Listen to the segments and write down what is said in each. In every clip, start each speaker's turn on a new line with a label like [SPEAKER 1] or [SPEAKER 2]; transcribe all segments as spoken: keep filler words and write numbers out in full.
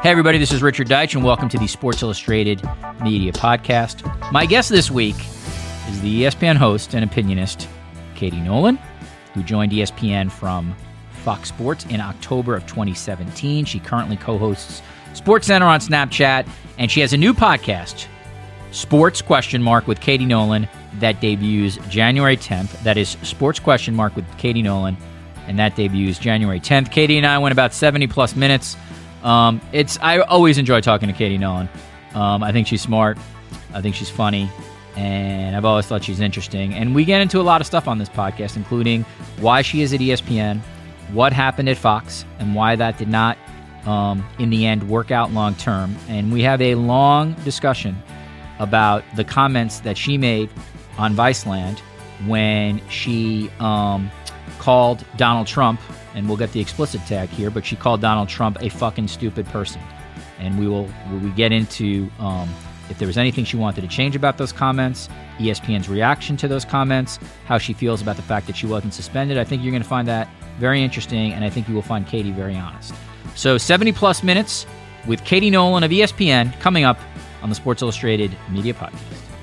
[SPEAKER 1] Hey, everybody, this is Richard Deitsch, and welcome to the Sports Illustrated Media Podcast. My guest this week is the E S P N host and opinionist, Katie Nolan, who joined E S P N from Fox Sports in October of twenty seventeen. She currently co-hosts SportsCenter on Snapchat, and she has a new podcast, Sports Question Mark with Katie Nolan, that debuts January tenth. That is Sports Question Mark with Katie Nolan, and that debuts January tenth. Katie and I went about seventy plus minutes. Um, it's I always enjoy talking to Katie Nolan. Um, I think she's smart. I think she's funny. And I've always thought she's interesting. And we get into a lot of stuff on this podcast, including why she is at E S P N, what happened at Fox, and why that did not, um, in the end, work out long term. And we have a long discussion about the comments that she made on Viceland when she um, called Donald Trump, and we'll get the explicit tag here, but she called Donald Trump a fucking stupid person. And we will we get into um, if there was anything she wanted to change about those comments, E S P N's reaction to those comments, how she feels about the fact that she wasn't suspended. I think you're going to find that very interesting, and I think you will find Katie very honest. So seventy plus minutes with Katie Nolan of E S P N coming up on the Sports Illustrated Media Podcast.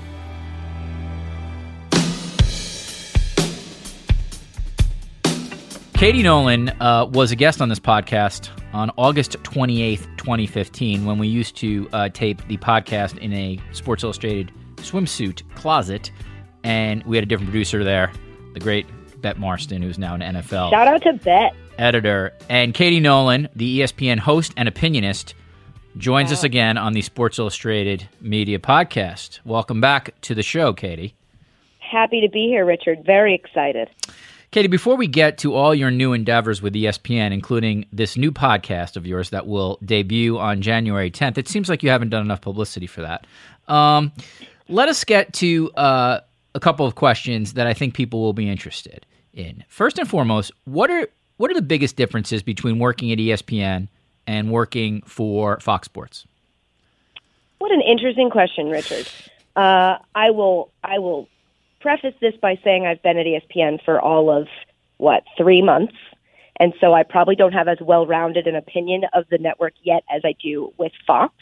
[SPEAKER 1] Katie Nolan uh, was a guest on this podcast on August twenty-eighth, twenty fifteen, when we used to uh, tape the podcast in a Sports Illustrated swimsuit closet, and we had a different producer there, the great Bet Marston, who's now an N F L
[SPEAKER 2] Shout out to Bet.
[SPEAKER 1] editor. And Katie Nolan, the E S P N host and opinionist, joins wow. us again on the Sports Illustrated Media Podcast. Welcome back to the show, Katie.
[SPEAKER 2] Happy to be here, Richard. Very excited.
[SPEAKER 1] Katie, before we get to all your new endeavors with E S P N, including this new podcast of yours that will debut on January tenth, it seems like you haven't done enough publicity for that. Um, let us get to uh, a couple of questions that I think people will be interested in. First and foremost, what are what are the biggest differences between working at E S P N and working for Fox Sports?
[SPEAKER 2] What an interesting question, Richard. Uh, I will I will preface this by saying I've been at E S P N for all of, what, three months, and so I probably don't have as well-rounded an opinion of the network yet as I do with Fox.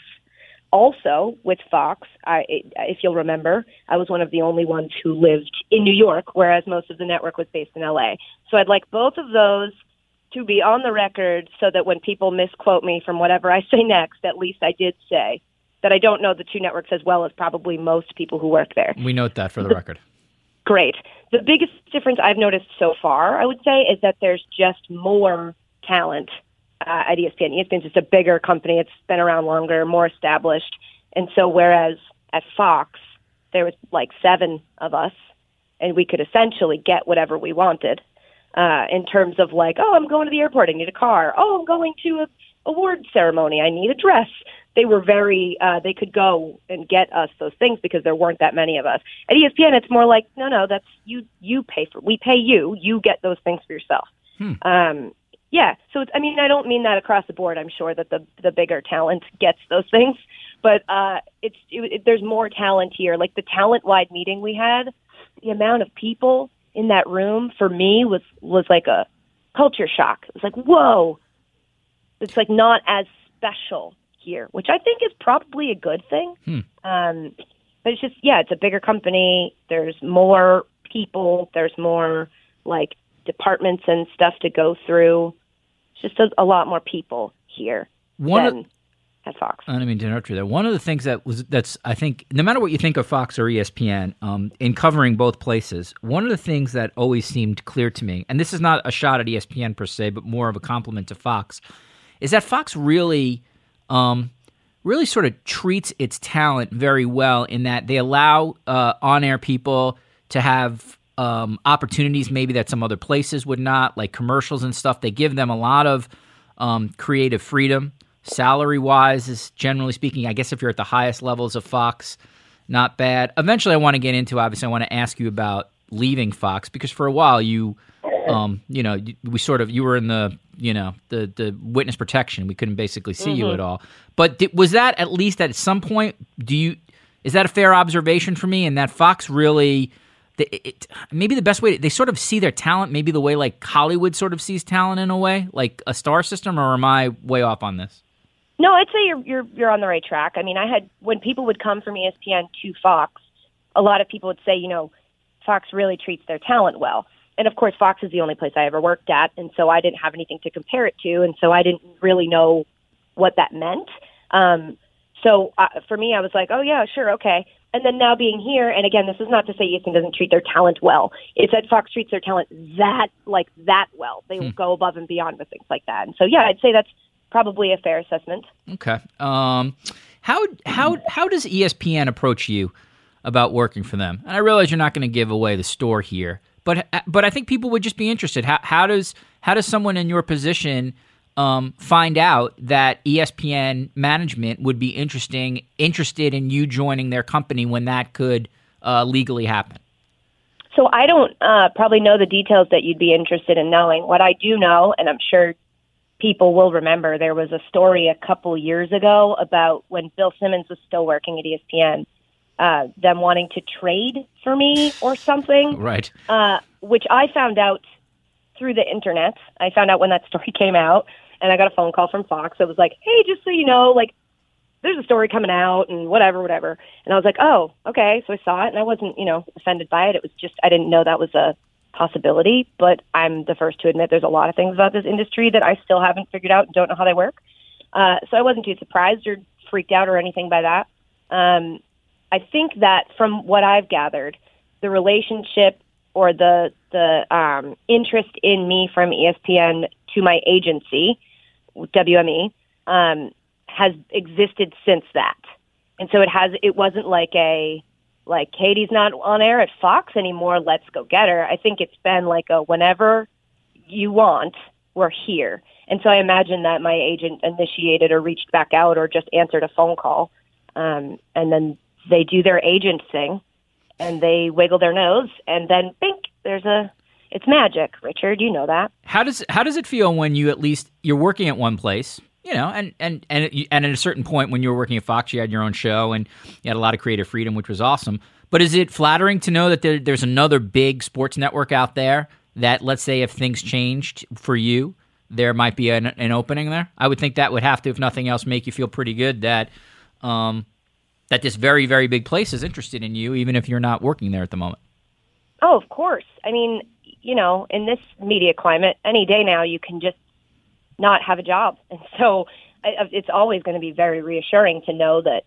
[SPEAKER 2] Also, with Fox, I, if you'll remember, I was one of the only ones who lived in New York, whereas most of the network was based in L A. So I'd like both of those to be on the record so that when people misquote me from whatever I say next, at least I did say that I don't know the two networks as well as probably most people who work there.
[SPEAKER 1] We note that for the record.
[SPEAKER 2] Great. The biggest difference I've noticed so far, I would say, is that there's just more talent uh, at E S P N. E S P N's just a bigger company. It's been around longer, more established. And so whereas at Fox, there was like seven of us, and we could essentially get whatever we wanted uh, in terms of like, oh, I'm going to the airport, I need a car. Oh, I'm going to a award ceremony, I need a dress. They were very, uh, they could go and get us those things because there weren't that many of us. At E S P N, it's more like, no, no, that's you, you pay for, we pay you, you get those things for yourself. Hmm. Um, yeah. So, it's, I mean, I don't mean that across the board. I'm sure that the, the bigger talent gets those things, but, uh, it's, it, it, there's more talent here. Like the talent-wide meeting we had, the amount of people in that room for me was, was like a culture shock. It was like, whoa, it's like not as special here, which I think is probably a good thing. Hmm. Um, but it's just, yeah, it's a bigger company. There's more people. There's more like departments and stuff to go through. It's just a, a lot more people here One than of, at Fox.
[SPEAKER 1] I don't mean to interrupt you there. One of the things that was that's I think no matter what you think of Fox or E S P N, um, in covering both places, one of the things that always seemed clear to me, and this is not a shot at E S P N per se, but more of a compliment to Fox, is that Fox really. Um, really sort of treats its talent very well in that they allow uh, on-air people to have um, opportunities maybe that some other places would not, like commercials and stuff. They give them a lot of um, creative freedom. Salary-wise, is generally speaking, I guess if you're at the highest levels of Fox, not bad. Eventually I want to get into, obviously, I want to ask you about leaving Fox because for a while you, um, you know, we sort of, you were in the, you know, the, the witness protection. We couldn't basically see mm-hmm. you at all. But did, was that at least at some point, do you, is that a fair observation for me? And that Fox really, it, it, maybe the best way, they sort of see their talent, maybe the way like Hollywood sort of sees talent in a way, like a star system, or am I way off on this?
[SPEAKER 2] No, I'd say you're you're you're on the right track. I mean, I had when people would come from E S P N to Fox, a lot of people would say, you know, Fox really treats their talent well. And of course, Fox is the only place I ever worked at, and so I didn't have anything to compare it to, and so I didn't really know what that meant. Um, so uh, for me, I was like, oh yeah, sure, okay. And then now being here, and again, this is not to say E S P N doesn't treat their talent well. It's that Fox treats their talent that like that well. They hmm. go above and beyond with things like that. And so yeah, I'd say that's probably a fair assessment.
[SPEAKER 1] Okay. Um, how how how does E S P N approach you about working for them? And I realize you're not going to give away the store here, but but I think people would just be interested. How how does how does someone in your position um, find out that E S P N management would be interesting interested in you joining their company when that could uh, legally happen?
[SPEAKER 2] So I don't uh, probably know the details that you'd be interested in knowing. What I do know, and I'm sure people will remember, there was a story a couple years ago about when Bill Simmons was still working at E S P N, uh, them wanting to trade for me or something.
[SPEAKER 1] Right.
[SPEAKER 2] Uh, which I found out through the internet. I found out when that story came out, and I got a phone call from Fox. It was like, hey, just so you know, like, there's a story coming out and whatever, whatever. And I was like, oh, okay. So I saw it, and I wasn't, you know, offended by it. It was just, I didn't know that was a possibility, but I'm the first to admit there's a lot of things about this industry that I still haven't figured out and don't know how they work. Uh, so I wasn't too surprised or freaked out or anything by that. Um, I think that from what I've gathered, the relationship or the the um, interest in me from E S P N to my agency, W M E, um, has existed since that. And so it has. It wasn't like a like Katie's not on air at Fox anymore, let's go get her. I think it's been like a whenever you want, we're here. And so I imagine that my agent initiated or reached back out or just answered a phone call. Um, and then they do their agent thing and they wiggle their nose and then bink, there's a, it's magic, Richard, you know that.
[SPEAKER 1] How does, how does it feel when you at least, you're working at one place, you know, and, and, and, and at a certain point when you were working at Fox, you had your own show and you had a lot of creative freedom, which was awesome. But is it flattering to know that there, there's another big sports network out there that, let's say, if things changed for you, there might be an, an opening there? I would think that would have to, if nothing else, make you feel pretty good that um, that this very, very big place is interested in you, even if you're not working there at the moment.
[SPEAKER 2] Oh, of course. I mean, you know, in this media climate, any day now you can just not have a job. And so I, it's always going to be very reassuring to know that,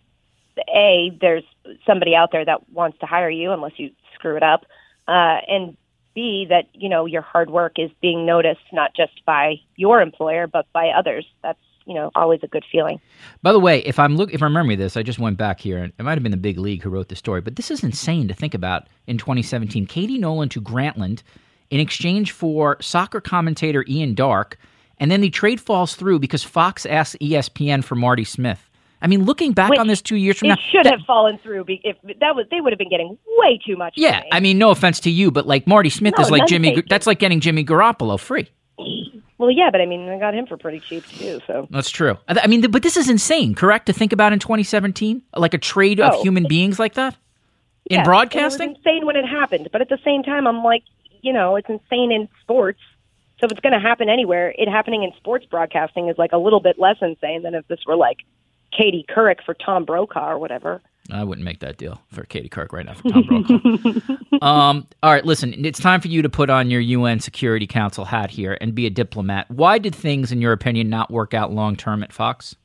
[SPEAKER 2] A, there's somebody out there that wants to hire you unless you screw it up, uh, and B, that, you know, your hard work is being noticed not just by your employer, but by others. That's, you know, always a good feeling.
[SPEAKER 1] By the way, if I'm look, if I'm remembering this, I just went back here, and it might have been the Big League who wrote the story, but this is insane to think about in twenty seventeen. Katie Nolan to Grantland in exchange for soccer commentator Ian Darke, and then the trade falls through because Fox asks E S P N for Marty Smith. I mean, looking back
[SPEAKER 2] Which
[SPEAKER 1] on this two years from
[SPEAKER 2] it
[SPEAKER 1] now,
[SPEAKER 2] it should
[SPEAKER 1] that,
[SPEAKER 2] have fallen through. If that was, they would have been getting way too much.
[SPEAKER 1] Yeah,
[SPEAKER 2] money.
[SPEAKER 1] I mean, no offense to you, but like Marty Smith
[SPEAKER 2] no,
[SPEAKER 1] is like Jimmy.
[SPEAKER 2] Taken.
[SPEAKER 1] That's like getting Jimmy Garoppolo free.
[SPEAKER 2] Well, yeah, but I mean, I got him for pretty cheap too. So
[SPEAKER 1] that's true. I mean, but this is insane, correct? To think about in twenty seventeen, like a trade of
[SPEAKER 2] oh.
[SPEAKER 1] human beings like that in
[SPEAKER 2] yeah,
[SPEAKER 1] broadcasting.
[SPEAKER 2] It was insane when it happened, but at the same time, I'm like, you know, it's insane in sports. So if it's going to happen anywhere, it happening in sports broadcasting is like a little bit less insane than if this were like Katie Couric for Tom Brokaw or whatever.
[SPEAKER 1] I wouldn't make that deal for Katie Couric right now for Tom Brokaw. um, all right, listen, it's time for you to put on your U N Security Council hat here and be a diplomat. Why did things, in your opinion, not work out long-term at Fox?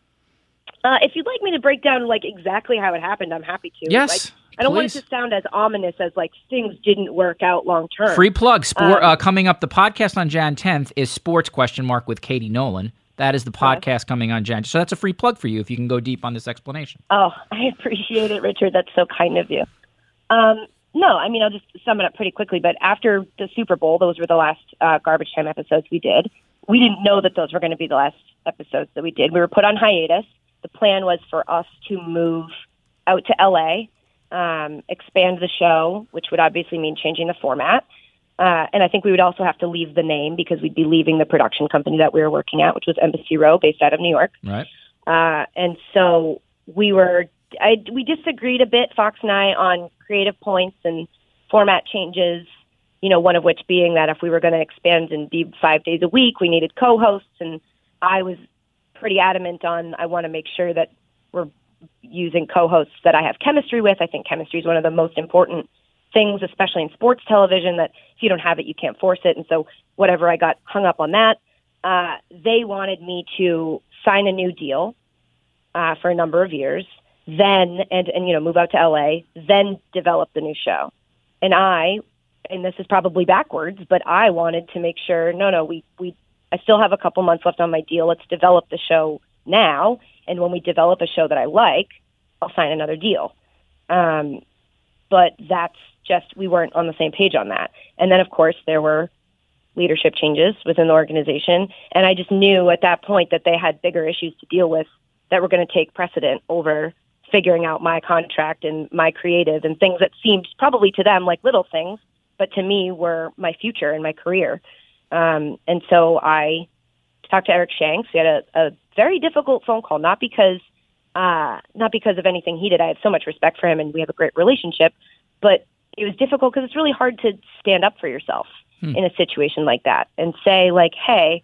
[SPEAKER 2] Uh, if you'd like me to break down like exactly how it happened, I'm happy to.
[SPEAKER 1] Yes,
[SPEAKER 2] like, I don't
[SPEAKER 1] please.
[SPEAKER 2] want it to sound as ominous as like things didn't work out long term.
[SPEAKER 1] Free plug. Sport,
[SPEAKER 2] um,
[SPEAKER 1] uh, coming up, the podcast on January tenth is Sports Question Mark with Katie Nolan. That is the podcast yes. coming on January. So that's a free plug for you if you can go deep on this explanation.
[SPEAKER 2] Oh, I appreciate it, Richard. That's so kind of you. Um, no, I mean, I'll just sum it up pretty quickly. But after the Super Bowl, those were the last uh, Garbage Time episodes we did. We didn't know that those were going to be the last episodes that we did. We were put on hiatus. The plan was for us to move out to L A, um, expand the show, which would obviously mean changing the format. Uh, and I think we would also have to leave the name because we'd be leaving the production company that we were working at, which was Embassy Row, based out of New York.
[SPEAKER 1] Right.
[SPEAKER 2] Uh, and so we were, I, we disagreed a bit, Fox and I, on creative points and format changes, you know, one of which being that if we were going to expand and be five days a week, we needed co-hosts. And I was pretty adamant on I want to make sure that we're using co-hosts that I have chemistry with. I think chemistry is one of the most important things, especially in sports television, that if you don't have it, you can't force it. And so whatever, I got hung up on that. Uh, they wanted me to sign a new deal uh, for a number of years, then, and, and, you know, move out to L A, then develop the new show. And I, and this is probably backwards, but I wanted to make sure, no, no, we, we, I still have a couple months left on my deal. Let's develop the show now. And when we develop a show that I like, I'll sign another deal. Um, but that's just, we weren't on the same page on that. And then, of course, there were leadership changes within the organization. And I just knew at that point that they had bigger issues to deal with that were going to take precedent over figuring out my contract and my creative and things that seemed probably to them like little things, but to me were my future and my career. Um, and so I talked to Eric Shanks. We had a, a very difficult phone call, not because uh, not because of anything he did. I have so much respect for him, and we have a great relationship. But it was difficult because it's really hard to stand up for yourself hmm. in a situation like that and say, like, hey,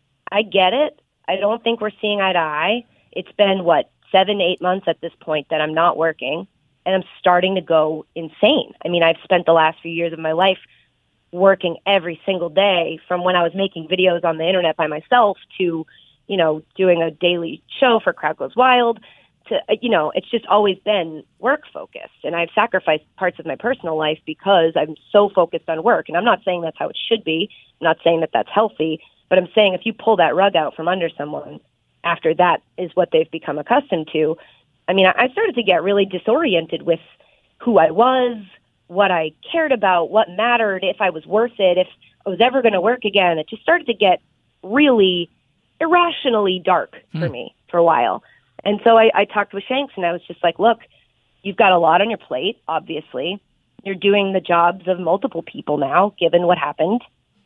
[SPEAKER 2] I get it. I don't think we're seeing eye to eye. It's been, what, seven, eight months at this point that I'm not working, and I'm starting to go insane. I mean, I've spent the last few years of my life working every single day, from when I was making videos on the internet by myself to, you know, doing a daily show for Crowd Goes Wild to, you know, it's just always been work focused. And I've sacrificed parts of my personal life because I'm so focused on work. And I'm not saying that's how it should be. I'm not saying that that's healthy, but I'm saying if you pull that rug out from under someone after that is what they've become accustomed to. I mean, I started to get really disoriented with who I was, what I cared about, what mattered, if I was worth it, if I was ever going to work again. It just started to get really irrationally dark for mm. me for a while. And so I, I talked with Shanks, and I was just like, look, you've got a lot on your plate, obviously. You're doing the jobs of multiple people now, given what happened.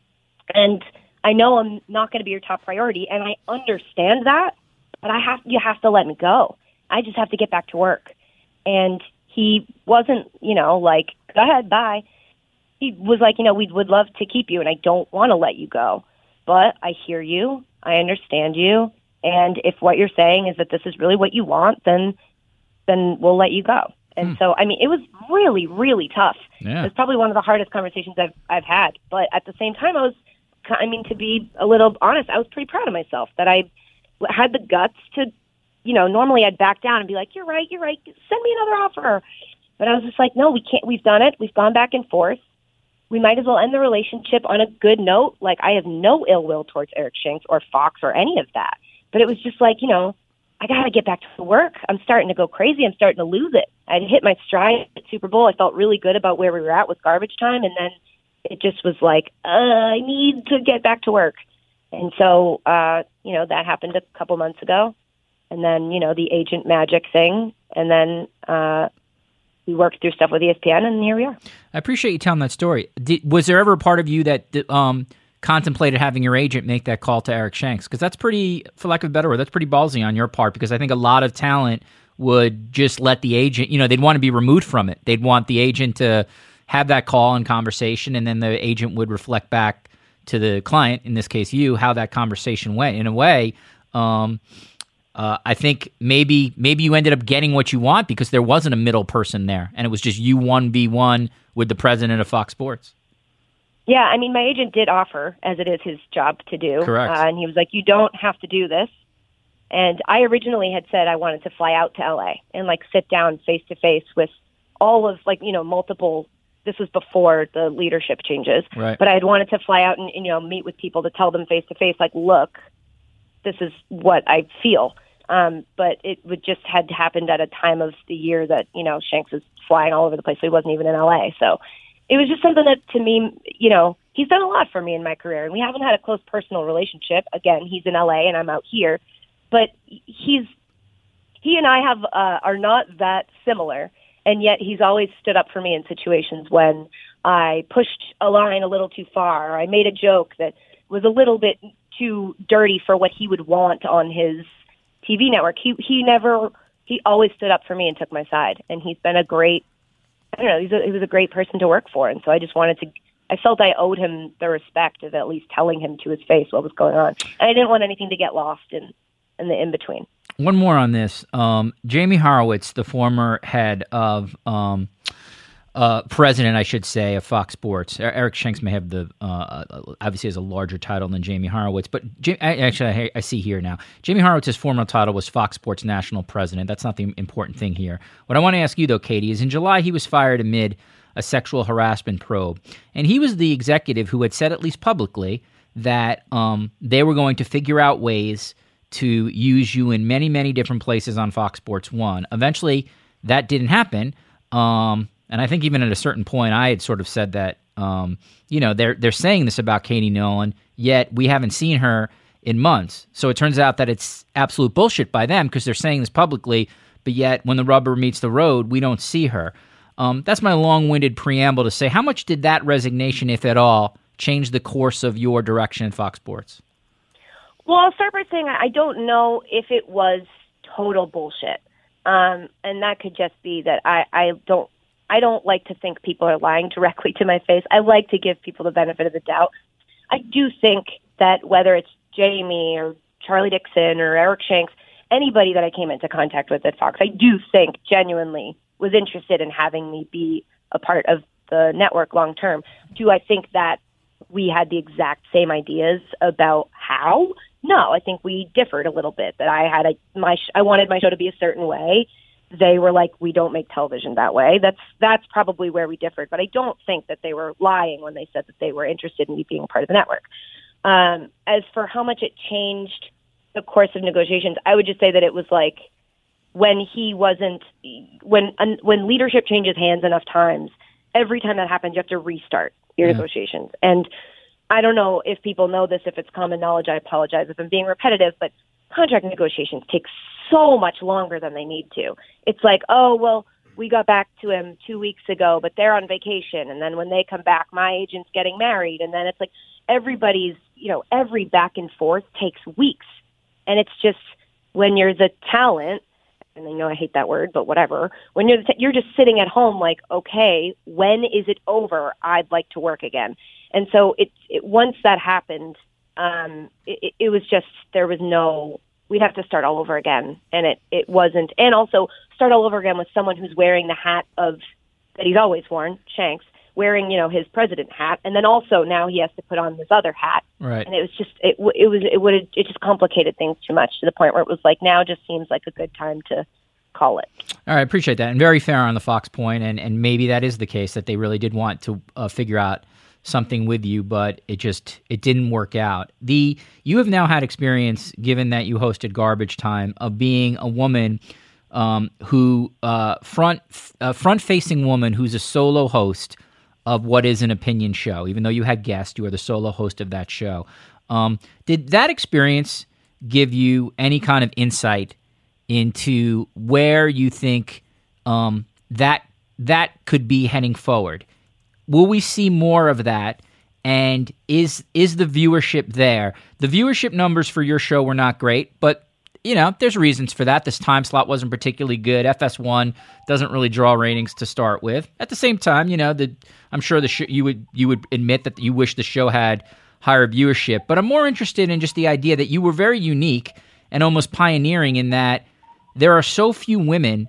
[SPEAKER 2] And I know I'm not going to be your top priority, and I understand that, but I have you have to let me go. I just have to get back to work. And he wasn't, you know, like, go ahead, bye. He was like, you know, we would love to keep you, and I don't want to let you go. But I hear you. I understand you. And if what you're saying is that this is really what you want, then then we'll let you go. And hmm. so, I mean, it was really, really tough. Yeah. It was probably one of the hardest conversations I've I've had. But at the same time, I was, I mean, to be a little honest, I was pretty proud of myself that I had the guts to, you know, normally I'd back down and be like, you're right, you're right, send me another offer. But I was just like, no, we can't. We've done it. We've gone back and forth. We might as well end the relationship on a good note. Like, I have no ill will towards Eric Shanks or Fox or any of that. But it was just like, you know, I got to get back to work. I'm starting to go crazy. I'm starting to lose it. I hit my stride at Super Bowl. I felt really good about where we were at with garbage time. And then it just was like, uh, I need to get back to work. And so, uh, you know, that happened a couple months ago. And then, you know, the agent magic thing. And then uh, we worked through stuff with E S P N, and here we are. I
[SPEAKER 1] appreciate you telling that story. Did, was there ever a part of you that um, contemplated having your agent make that call to Eric Shanks? Because that's pretty, for lack of a better word, that's pretty ballsy on your part, because I think a lot of talent would just let the agent, you know, they'd want to be removed from it. They'd want the agent to have that call and conversation, and then the agent would reflect back to the client, in this case you, how that conversation went. In a way, um, uh, I think maybe maybe you ended up getting what you want because there wasn't a middle person there, and it was just you one v one with the president of Fox Sports.
[SPEAKER 2] Yeah, I mean, my agent did offer, as it is his job to do.
[SPEAKER 1] Correct.
[SPEAKER 2] Uh, and he was like, you don't have to do this. And I originally had said I wanted to fly out to L A and, like, sit down face-to-face with all of, like, you know, multiple, this was before the leadership changes.
[SPEAKER 1] Right.
[SPEAKER 2] But I had wanted to fly out and, and, you know, meet with people to tell them face-to-face, like, look, this is what I feel. Um, but it would just had happened at a time of the year that, you know, Shanks was flying all over the place, so he wasn't even in L A. So it was just something that, to me, you know, he's done a lot for me in my career, and we haven't had a close personal relationship. Again, he's in L A and I'm out here, but he's he and I have uh, are not that similar, and yet he's always stood up for me in situations when I pushed a line a little too far, or I made a joke that was a little bit too dirty for what he would want on his T V network. He he never he always stood up for me and took my side, and he's been a great. I don't know, he's a, he was a great person to work for, and so I just wanted to, I felt I owed him the respect of at least telling him to his face what was going on. And I didn't want anything to get lost in, and the in-between.
[SPEAKER 1] One more on this. Um, Jamie Horowitz, the former head of um, uh, president, I should say, of Fox Sports. Eric Shanks may have the uh, obviously has a larger title than Jamie Horowitz, but Jamie, actually, I, I see here now. Jamie Horowitz's former title was Fox Sports national president. That's not the important thing here. What I want to ask you, though, Katie, is in July he was fired amid a sexual harassment probe, and he was the executive who had said, at least publicly, that um, they were going to figure out ways to use you in many, many different places on Fox Sports one. Eventually, that didn't happen. Um, and I think even at a certain point, I had sort of said that, um, you know, they're they're saying this about Katie Nolan, yet we haven't seen her in months. So it turns out that it's absolute bullshit by them because they're saying this publicly, but yet when the rubber meets the road, we don't see her. Um, that's my long-winded preamble to say, how much did that resignation, if at all, change the course of your direction at Fox Sports?
[SPEAKER 2] Well, I'll start by saying I don't know if it was total bullshit, um, and that could just be that I, I don't I don't like to think people are lying directly to my face. I like to give people the benefit of the doubt. I do think that whether it's Jamie or Charlie Dixon or Eric Shanks, anybody that I came into contact with at Fox, I do think genuinely was interested in having me be a part of the network long term. Do I think that we had the exact same ideas about how? No, I think we differed a little bit. That I had a my I wanted my show to be a certain way. They were like, we don't make television that way. That's that's probably where we differed. But I don't think that they were lying when they said that they were interested in me being part of the network. Um, as for how much it changed the course of negotiations, I would just say that it was like when he wasn't when when leadership changes hands enough times. Every time that happens, you have to restart your yeah. negotiations. And I don't know if people know this, if it's common knowledge, I apologize if I'm being repetitive, but contract negotiations take so much longer than they need to. It's like, oh, well, we got back to him two weeks ago, but they're on vacation. And then when they come back, my agent's getting married. And then it's like everybody's, you know, every back and forth takes weeks. And it's just when you're the talent, and I know I hate that word, but whatever. When you're you're just sitting at home, like, okay, when is it over? I'd like to work again. And so it, it once that happened, um, it, it was just there was no. We'd have to start all over again, and it it wasn't. And also start all over again with someone who's wearing the hat of that he's always worn, Shanks, wearing you know his president hat, and then also now he has to put on this other hat.
[SPEAKER 1] Right.
[SPEAKER 2] And it was just it it was it would it just complicated things too much to the point where it was like now just seems like a good time to call it.
[SPEAKER 1] All right, I appreciate that, and very fair on the Fox point, and and maybe that is the case that they really did want to uh, figure out something with you, but it just it didn't work out. The you have now had experience, given that you hosted Garbage Time, of being a woman um, who uh, front uh, front facing woman who's a solo host of what is an opinion show. Even though you had guests, you are the solo host of that show. Um, did that experience give you any kind of insight into where you think um, that that could be heading forward? Will we see more of that? And is is the viewership there? The viewership numbers for your show were not great, but you know there's reasons for that. This time slot wasn't particularly good. F S one doesn't really draw ratings to start with. At the same time, you know, the I'm sure the sh- you would you would admit that you wish the show had higher viewership. But I'm more interested in just the idea that you were very unique and almost pioneering in that there are so few women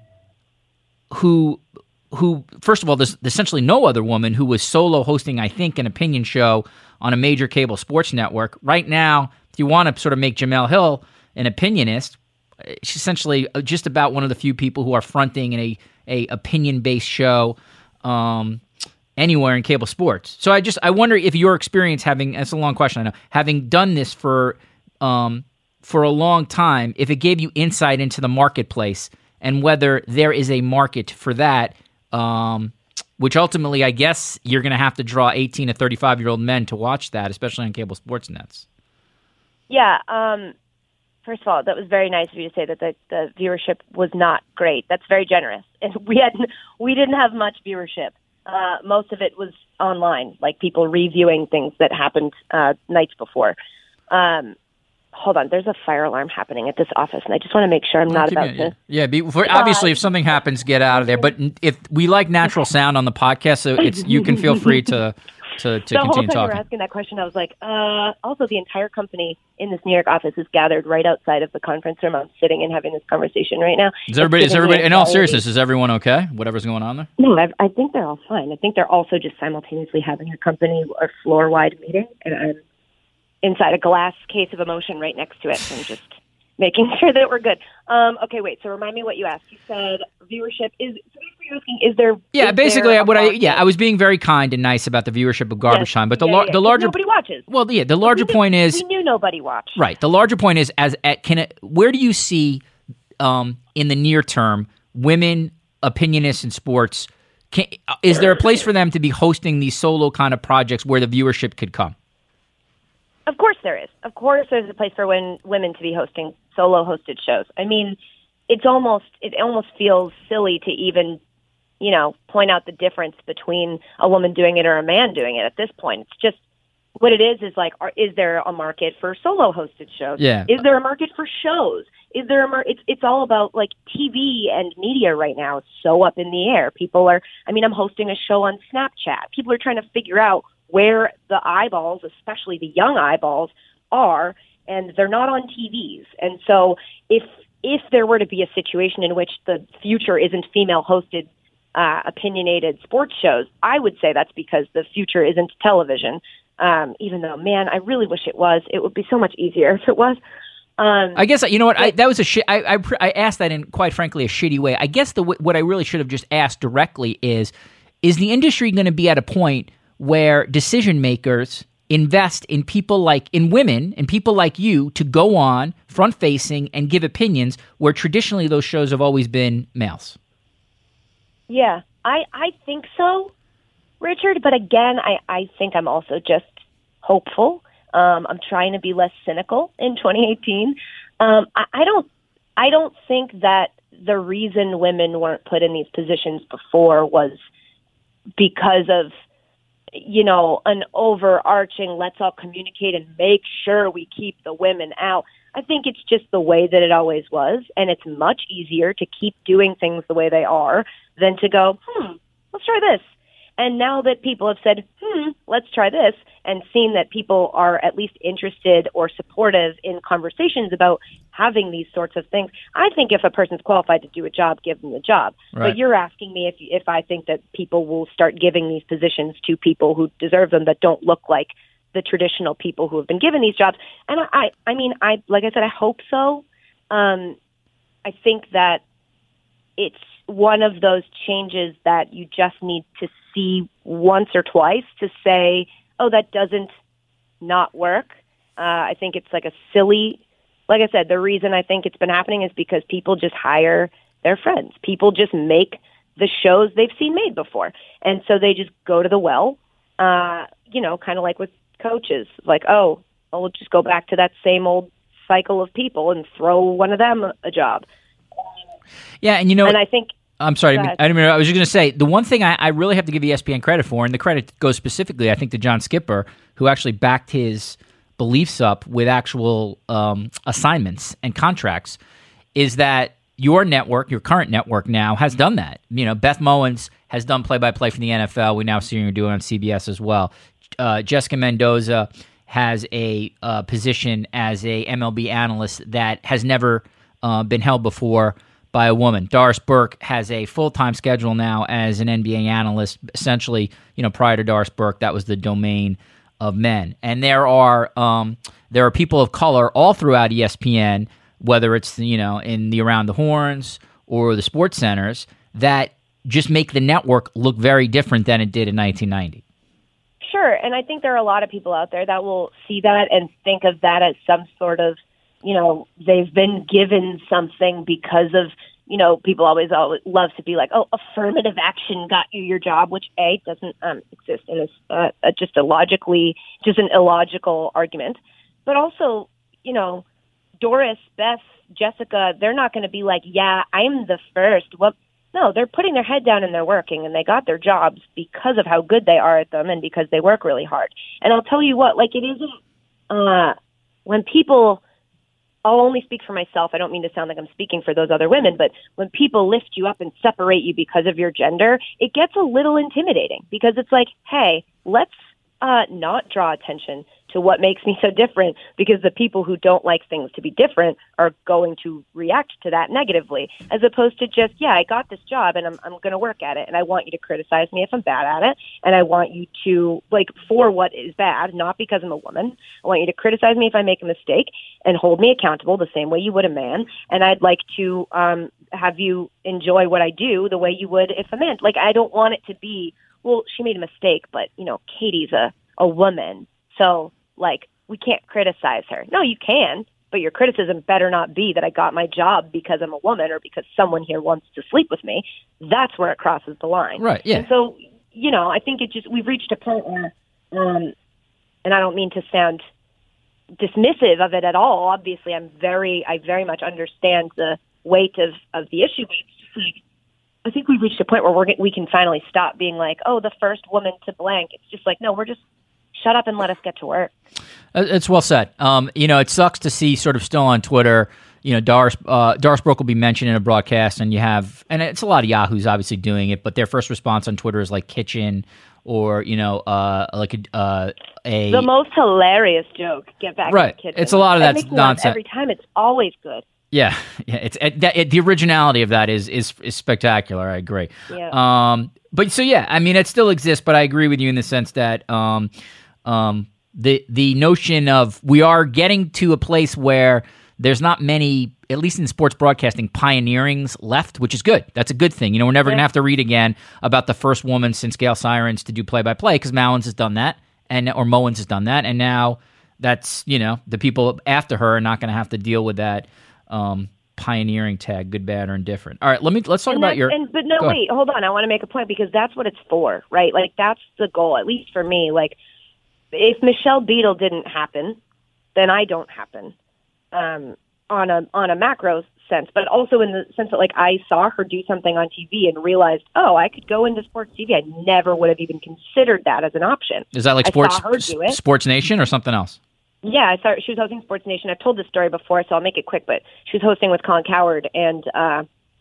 [SPEAKER 1] who. who, first of all, there's essentially no other woman who was solo hosting, I think, an opinion show on a major cable sports network. Right now, if you want to sort of make Jemele Hill an opinionist, she's essentially just about one of the few people who are fronting a, a opinion-based show um, anywhere in cable sports. So I just, I wonder if your experience having, that's a long question, I know, having done this for um, for a long time, if it gave you insight into the marketplace and whether there is a market for that, Um, which ultimately, I guess, you're going to have to draw eighteen to thirty-five-year-old men to watch that, especially on cable sports nets.
[SPEAKER 2] Yeah. Um, first of all, that was very nice of you to say that the, the viewership was not great. That's very generous. And we had we didn't have much viewership. Uh, most of it was online, like people reviewing things that happened uh, nights before. Um, hold on, there's a fire alarm happening at this office, and I just want to make sure I'm not about to...
[SPEAKER 1] Yeah, be, for, obviously, if something happens, get out of there. But if we like natural sound on the podcast, so it's you can feel free to to, to
[SPEAKER 2] the whole
[SPEAKER 1] continue
[SPEAKER 2] time
[SPEAKER 1] talking.
[SPEAKER 2] you were asking that question, I was like, uh, also the entire company in this New York office is gathered right outside of the conference room. I'm sitting and having this conversation right now.
[SPEAKER 1] Is everybody, is everybody, in all seriousness, is everyone okay? Whatever's going on there?
[SPEAKER 2] No, I, I think they're all fine. I think they're also just simultaneously having a company or floor-wide meeting, and I'm inside a glass case of emotion right next to it, and just making sure that we're good. Um, okay, wait. So remind me what you asked. You said viewership is. So you're asking, is there?
[SPEAKER 1] Yeah,
[SPEAKER 2] is
[SPEAKER 1] basically,
[SPEAKER 2] there
[SPEAKER 1] what I yeah, I was being very kind and nice about the viewership of Garbage
[SPEAKER 2] yes,
[SPEAKER 1] Time, but the
[SPEAKER 2] yeah,
[SPEAKER 1] lar-
[SPEAKER 2] yeah,
[SPEAKER 1] the larger
[SPEAKER 2] nobody watches.
[SPEAKER 1] Well, yeah, the larger
[SPEAKER 2] we
[SPEAKER 1] point
[SPEAKER 2] knew,
[SPEAKER 1] is
[SPEAKER 2] we knew nobody watched.
[SPEAKER 1] Right. The larger point is as at, can it, where do you see um, in the near term women opinionists in sports? Can, is there a place for them to be hosting these solo kind of projects where the viewership could come?
[SPEAKER 2] Of course there is. Of course there's a place for when, women to be hosting solo hosted shows. I mean, it's almost it almost feels silly to even, you know, point out the difference between a woman doing it or a man doing it at this point. It's just what it is is like, are, is there a market for solo hosted shows?
[SPEAKER 1] Yeah.
[SPEAKER 2] Is there a market for shows? Is there a mar- it's it's all about like T V and media right now. It's so up in the air. People are, I mean, I'm hosting a show on Snapchat. People are trying to figure out where the eyeballs, especially the young eyeballs, are, and they're not on T Vs. And so if if there were to be a situation in which the future isn't female-hosted, uh, opinionated sports shows, I would say that's because the future isn't television, um, even though, man, I really wish it was. It would be so much easier if it was. Um,
[SPEAKER 1] I guess, you know what, I, that was a shit. I, I, I asked that in, quite frankly, a shitty way. I guess the what I really should have just asked directly is, is the industry going to be at a point where decision makers invest in people like, in women and people like you to go on front facing and give opinions where traditionally those shows have always been males?
[SPEAKER 2] Yeah, I, I think so, Richard. But again, I, I think I'm also just hopeful. Um, I'm trying to be less cynical in twenty eighteen. Um, I, I don't, I don't think that the reason women weren't put in these positions before was because of, you know, an overarching, let's all communicate and make sure we keep the women out. I think it's just the way that it always was, and it's much easier to keep doing things the way they are than to go, hmm, let's try this. And now that people have said, hmm, let's try this, and seen that people are at least interested or supportive in conversations about having these sorts of things, I think if a person's qualified to do a job, give them the job.
[SPEAKER 1] Right.
[SPEAKER 2] But you're asking me if if I think that people will start giving these positions to people who deserve them that don't look like the traditional people who have been given these jobs. And I, I, I mean, I like I said, I hope so. Um, I think that it's one of those changes that you just need to see once or twice to say, oh, that doesn't not work. Uh, I think it's like a silly, like I said, the reason I think it's been happening is because people just hire their friends. People just make the shows they've seen made before. And so they just go to the well, uh, you know, kind of like with coaches, like, oh, well, we'll just go back to that same old cycle of people and throw one of them a job.
[SPEAKER 1] Yeah, and you know,
[SPEAKER 2] and I think
[SPEAKER 1] I'm sorry, I didn't mean, I was just going to say the one thing I, I really have to give E S P N credit for, and the credit goes specifically, I think, to John Skipper, who actually backed his beliefs up with actual um, assignments and contracts, is that your network, your current network now, has done that. You know, Beth Mowins has done play-by-play for the N F L. We now see her doing it on C B S as well. Uh, Jessica Mendoza has a uh, position as a M L B analyst that has never uh, been held before by a woman. Doris Burke has a full-time schedule now as an N B A analyst. Essentially, you know, prior to Doris Burke, that was the domain of men. And there are um, there are people of color all throughout E S P N, whether it's, you know, in the Around the Horns or the Sports Centers, that just make the network look very different than it did in nineteen ninety.
[SPEAKER 2] Sure, and I think there are a lot of people out there that will see that and think of that as some sort of, you know, they've been given something because of, you know, people always, always love to be like, oh, affirmative action got you your job, which A, doesn't um, exist in this, uh, uh, just a logically, just an illogical argument. But also, you know, Doris, Beth, Jessica, they're not going to be like, yeah, I'm the first. What? No, they're putting their head down and they're working, and they got their jobs because of how good they are at them and because they work really hard. And I'll tell you what, like, it isn't, uh, when people, I'll only speak for myself. I don't mean to sound like I'm speaking for those other women, but when people lift you up and separate you because of your gender, it gets a little intimidating because it's like, hey, let's uh, not draw attention to what makes me so different, because the people who don't like things to be different are going to react to that negatively, as opposed to just, yeah, I got this job and I'm, I'm going to work at it. And I want you to criticize me if I'm bad at it. And I want you to, like, for what is bad, not because I'm a woman. I want you to criticize me if I make a mistake and hold me accountable the same way you would a man. And I'd like to um, have you enjoy what I do the way you would if a man. Like, I don't want it to be, well, she made a mistake, but, you know, Katie's a, a woman. So, like, we can't criticize her. No, you can, but your criticism better not be that I got my job because I'm a woman or because someone here wants to sleep with me. That's where it crosses the line.
[SPEAKER 1] Right, yeah.
[SPEAKER 2] And so, you know, I think it just, we've reached a point where, um, and I don't mean to sound dismissive of it at all. Obviously, I'm very, I very much understand the weight of, of the issue. But it's just like, I think we've reached a point where we're, we can finally stop being like, oh, the first woman to blank. It's just like, no, we're just, shut up and let us get to work.
[SPEAKER 1] It's well said. Um, you know, it sucks to see sort of still on Twitter, you know, Doris, uh, Doris Brooke will be mentioned in a broadcast, and you have, and it's a lot of Yahoos obviously doing it, but their first response on Twitter is like kitchen or, you know, uh, like a, uh, a...
[SPEAKER 2] The most hilarious joke, get back
[SPEAKER 1] right.
[SPEAKER 2] in the kitchen.
[SPEAKER 1] It's a lot of
[SPEAKER 2] that
[SPEAKER 1] that's nonsense.
[SPEAKER 2] Every time, it's always good.
[SPEAKER 1] Yeah, yeah. It's it, that, it, the originality of that is is is spectacular. I agree.
[SPEAKER 2] Yeah.
[SPEAKER 1] Um, but so yeah, I mean, it still exists, but I agree with you in the sense that um, um, the the notion of we are getting to a place where there's not many, at least in sports broadcasting, pioneerings left, which is good. That's a good thing. You know, we're never yeah. going to have to read again about the first woman since Gail Sirens to do play-by-play, because Mallins has done that, and or Mowens has done that, and now that's, you know, the people after her are not going to have to deal with that um, pioneering tag, good, bad, or indifferent. All right, let me let's talk
[SPEAKER 2] and
[SPEAKER 1] about your.
[SPEAKER 2] And, but no, wait, hold on. I want to make a point, because that's what it's for, right? Like, that's the goal, at least for me. Like, if Michelle Beadle didn't happen, then I don't happen. Um, on a on a macro sense, but also in the sense that, like, I saw her do something on T V and realized, oh, I could go into sports T V. I never would have even considered that as an option.
[SPEAKER 1] Is that like
[SPEAKER 2] I
[SPEAKER 1] sports
[SPEAKER 2] saw her do it.
[SPEAKER 1] Sports Nation or something else?
[SPEAKER 2] Yeah, I saw she was hosting Sports Nation. I've told this story before, so I'll make it quick. But she was hosting with Colin Cowherd, and uh,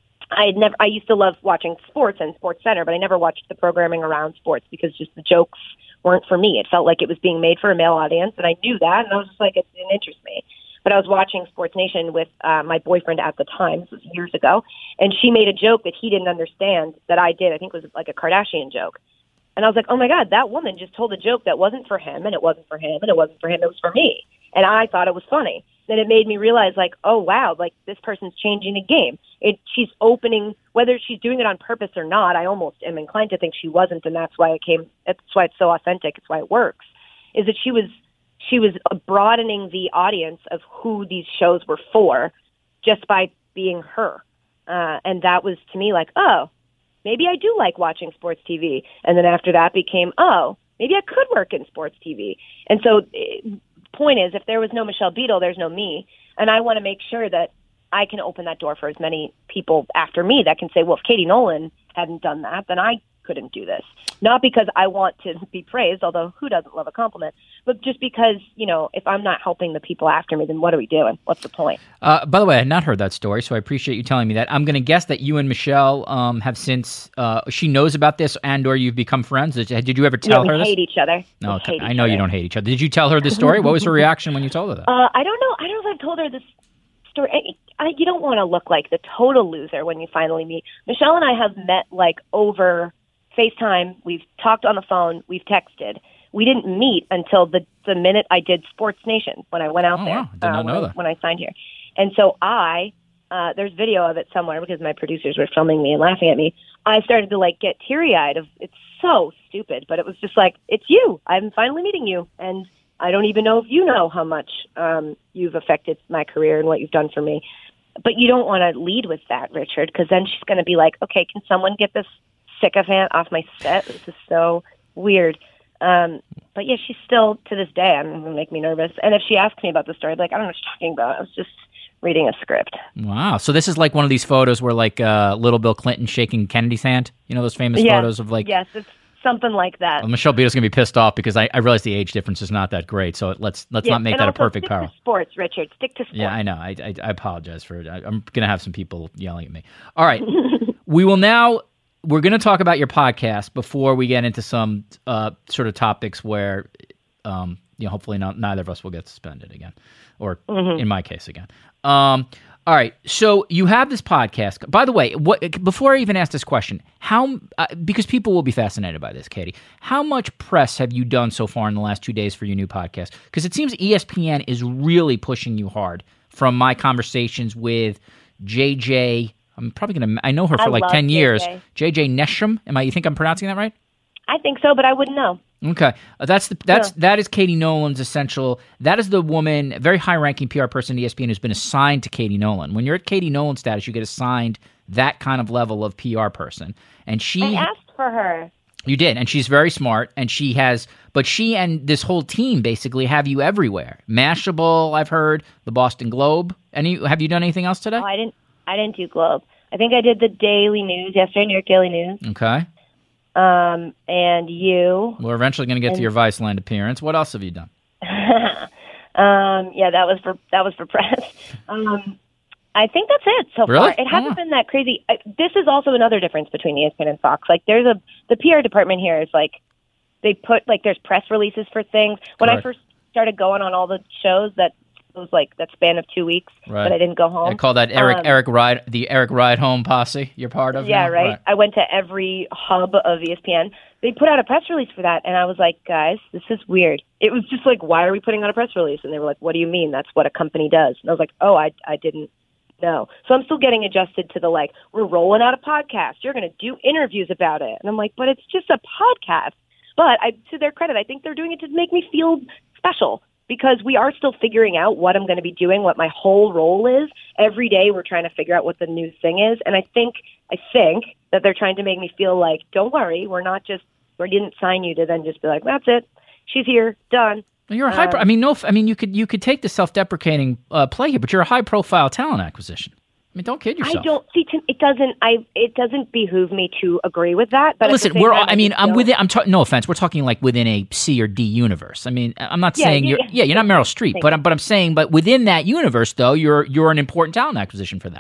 [SPEAKER 2] I had never. I used to love watching sports and Sports Center, but I never watched the programming around sports because just the jokes weren't for me. It felt like it was being made for a male audience, and I knew that, and I was just like, it didn't interest me. But I was watching Sports Nation with uh, my boyfriend at the time. This was years ago. And she made a joke that he didn't understand that I did. I think it was like a Kardashian joke. And I was like, oh, my God, that woman just told a joke that wasn't for him, and it wasn't for him, and it wasn't for him. It was for me. And I thought it was funny. Then it made me realize, like, oh, wow, like, this person's changing the game. It, she's opening, whether she's doing it on purpose or not, I almost am inclined to think she wasn't, and that's why it came, that's why it's so authentic. It's why it works, is that she was She was broadening the audience of who these shows were for just by being her. Uh, and that was, to me, like, oh, maybe I do like watching sports T V. And then after that became, oh, maybe I could work in sports T V. And so the point is, if there was no Michelle Beadle, there's no me. And I want to make sure that I can open that door for as many people after me that can say, well, if Katie Nolan hadn't done that, then I couldn't do this. Not because I want to be praised, although who doesn't love a compliment, but just because, you know, if I'm not helping the people after me, then what are we doing? What's the point? Uh,
[SPEAKER 1] by the way, I had not heard that story, so I appreciate you telling me that. I'm going to guess that you and Michelle um, have since, uh, she knows about this and or you've become friends. Did, did you ever tell
[SPEAKER 2] yeah,
[SPEAKER 1] her
[SPEAKER 2] we
[SPEAKER 1] this?
[SPEAKER 2] hate each other.
[SPEAKER 1] No,
[SPEAKER 2] hate
[SPEAKER 1] I
[SPEAKER 2] each
[SPEAKER 1] know
[SPEAKER 2] other.
[SPEAKER 1] You don't hate each other. Did you tell her this story? What was her reaction when you told her that?
[SPEAKER 2] Uh, I don't know. I don't know if I've told her this story. I, I, you don't want to look like the total loser when you finally meet. Michelle and I have met, like, over FaceTime, we've talked on the phone, we've texted. We didn't meet until the, the minute I did Sports Nation, when I went out
[SPEAKER 1] oh,
[SPEAKER 2] there,
[SPEAKER 1] wow. Did not
[SPEAKER 2] uh,
[SPEAKER 1] know
[SPEAKER 2] when,
[SPEAKER 1] that.
[SPEAKER 2] I, when I signed here. And so I, uh, there's video of it somewhere because my producers were filming me and laughing at me. I started to, like, get teary-eyed. Of It's so stupid, but it was just like, it's you. I'm finally meeting you. And I don't even know if you know how much um, you've affected my career and what you've done for me. But you don't want to lead with that, Richard, because then she's going to be like, okay, can someone get this sycophant off my set? This is so weird. Um, but yeah, she's still, to this day, I'm going to make me nervous. And if she asks me about the story, I'd be like, I don't know what you're talking about. I was just reading a script.
[SPEAKER 1] Wow. So this is like one of these photos where, like, uh, little Bill Clinton shaking Kennedy's hand. You know those famous
[SPEAKER 2] yes.
[SPEAKER 1] photos of, like...
[SPEAKER 2] Yes, it's something like that.
[SPEAKER 1] Well, Michelle Beadle's going to be pissed off because I, I realize the age difference is not that great. So let's let's
[SPEAKER 2] yeah,
[SPEAKER 1] not make
[SPEAKER 2] and
[SPEAKER 1] that a
[SPEAKER 2] also
[SPEAKER 1] perfect
[SPEAKER 2] stick
[SPEAKER 1] parallel.
[SPEAKER 2] To sports, Richard. Stick to sports.
[SPEAKER 1] Yeah, I know. I, I, I apologize for it. I, I'm going to have some people yelling at me. All right. We will now we're going to talk about your podcast before we get into some uh, sort of topics where, um, you know, hopefully not, neither of us will get suspended again, or mm-hmm. in my case again. Um, all right. So you have this podcast. By the way, what before I even ask this question, how uh, because people will be fascinated by this, Katie. How much press have you done so far in the last two days for your new podcast? Because it seems E S P N is really pushing you hard. From my conversations with J J, I'm probably gonna. I know her for
[SPEAKER 2] I
[SPEAKER 1] like ten
[SPEAKER 2] J J.
[SPEAKER 1] years. J J Nesham. Am I? You think I'm pronouncing that right?
[SPEAKER 2] I think so, but I wouldn't know.
[SPEAKER 1] Okay, uh, that's the that's
[SPEAKER 2] Yeah.
[SPEAKER 1] that is Katie Nolan's essential. That is the woman, very high-ranking P R person at E S P N, who's been assigned to Katie Nolan. When you're at Katie Nolan status, you get assigned that kind of level of P R person, and she.
[SPEAKER 2] I asked for her.
[SPEAKER 1] You did, and she's very smart, and she has. But she and this whole team basically have you everywhere. Mashable, I've heard, the Boston Globe. Any? Have you done anything else today?
[SPEAKER 2] Oh, I didn't. I didn't do Globe. I think I did the Daily News yesterday, New York Daily News.
[SPEAKER 1] Okay.
[SPEAKER 2] Um, and you.
[SPEAKER 1] We're eventually going to get
[SPEAKER 2] and,
[SPEAKER 1] to your Viceland appearance. What else have you done?
[SPEAKER 2] um, yeah, that was for that was for press. Um, I think that's it so
[SPEAKER 1] really?
[SPEAKER 2] far. It hasn't
[SPEAKER 1] oh.
[SPEAKER 2] been that crazy. I, this is also another difference between E S P N and Fox. Like, there's a the P R department here is like they put like there's press releases for things. When
[SPEAKER 1] Correct.
[SPEAKER 2] I first started going on all the shows, that it was like that span of two weeks,
[SPEAKER 1] right.
[SPEAKER 2] but I didn't go home.
[SPEAKER 1] I call that Eric
[SPEAKER 2] um,
[SPEAKER 1] Eric Ride the Eric Ride Home posse. You're part of.
[SPEAKER 2] Yeah,
[SPEAKER 1] now?
[SPEAKER 2] right?
[SPEAKER 1] right.
[SPEAKER 2] I went to every hub of E S P N. They put out a press release for that, and I was like, guys, this is weird. It was just like, why are we putting out a press release? And they were like, what do you mean? That's what a company does. And I was like, oh, I I didn't know. So I'm still getting adjusted to the like, we're rolling out a podcast. You're going to do interviews about it. And I'm like, but it's just a podcast. But I, to their credit, I think they're doing it to make me feel special. Because we are still figuring out what I'm going to be doing, what my whole role is. Every day we're trying to figure out what the new thing is. And I think I think that they're trying to make me feel like, don't worry, we're not just, we didn't sign you to then just be like, that's it. She's here, done.
[SPEAKER 1] You're a high. Pro-
[SPEAKER 2] Um,
[SPEAKER 1] I mean, no. I mean, you could you could take the self-deprecating uh, play here, but you're a high-profile talent acquisition. I mean, don't kid yourself.
[SPEAKER 2] I don't see. It doesn't. I. It doesn't behoove me to agree with that. But
[SPEAKER 1] listen,
[SPEAKER 2] at the same
[SPEAKER 1] we're.
[SPEAKER 2] time,
[SPEAKER 1] I mean,
[SPEAKER 2] just
[SPEAKER 1] I'm
[SPEAKER 2] don't-
[SPEAKER 1] within. I'm. Ta- no offense. We're talking like within a C or D universe. I mean, I'm not
[SPEAKER 2] Yeah,
[SPEAKER 1] saying
[SPEAKER 2] yeah,
[SPEAKER 1] you're.
[SPEAKER 2] yeah.
[SPEAKER 1] Yeah, you're not Meryl Streep,
[SPEAKER 2] Thank
[SPEAKER 1] but
[SPEAKER 2] you.
[SPEAKER 1] I'm. But I'm saying, but within that universe, though, you're you're an important talent acquisition for them.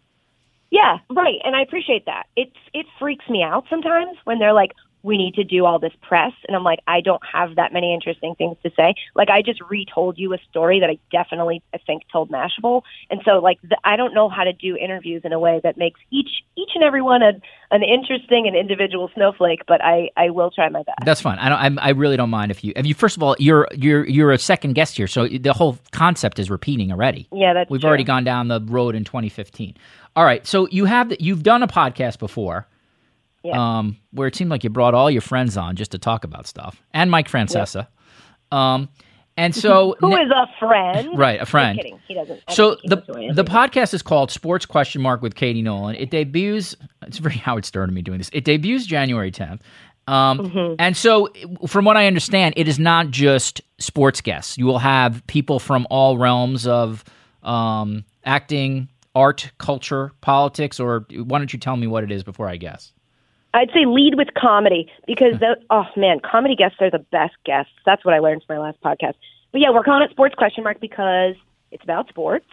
[SPEAKER 2] Yeah, right. And I appreciate that. It's it freaks me out sometimes when they're like, we need to do all this press. And I'm like, I don't have that many interesting things to say. Like, I just retold you a story that I definitely, I think, told Mashable. And so, like, the, I don't know how to do interviews in a way that makes each each and every one a, an interesting and individual snowflake, but I, I will try my best.
[SPEAKER 1] That's fine. I don't. I, I really don't mind if you. If you first of all, you're you're you're a second guest here, so the whole concept is repeating already.
[SPEAKER 2] Yeah, that's
[SPEAKER 1] We've
[SPEAKER 2] true.
[SPEAKER 1] already gone down the road in twenty fifteen. All right, so you have you've done a podcast before.
[SPEAKER 2] Yeah.
[SPEAKER 1] Um, where it seemed like you brought all your friends on just to talk about stuff, and Mike Francesa. Um, and so
[SPEAKER 2] Who
[SPEAKER 1] ne-
[SPEAKER 2] is a friend?
[SPEAKER 1] right, a friend.
[SPEAKER 2] Just kidding. He doesn't. I
[SPEAKER 1] So
[SPEAKER 2] don't think he
[SPEAKER 1] the
[SPEAKER 2] knows who I am.
[SPEAKER 1] the podcast is called Sports Question Mark with Katie Nolan. It debuts. It's very Howard Stern of me doing this. It debuts January tenth. Um,
[SPEAKER 2] Mm-hmm.
[SPEAKER 1] And so, from what I understand, it is not just sports guests. You will have people from all realms of um, acting, art, culture, politics. Or why don't you tell me what it is before I guess?
[SPEAKER 2] I'd say lead with comedy because, the, oh, man, comedy guests are the best guests. That's what I learned from my last podcast. But, yeah, we're calling it Sports Question Mark because it's about sports.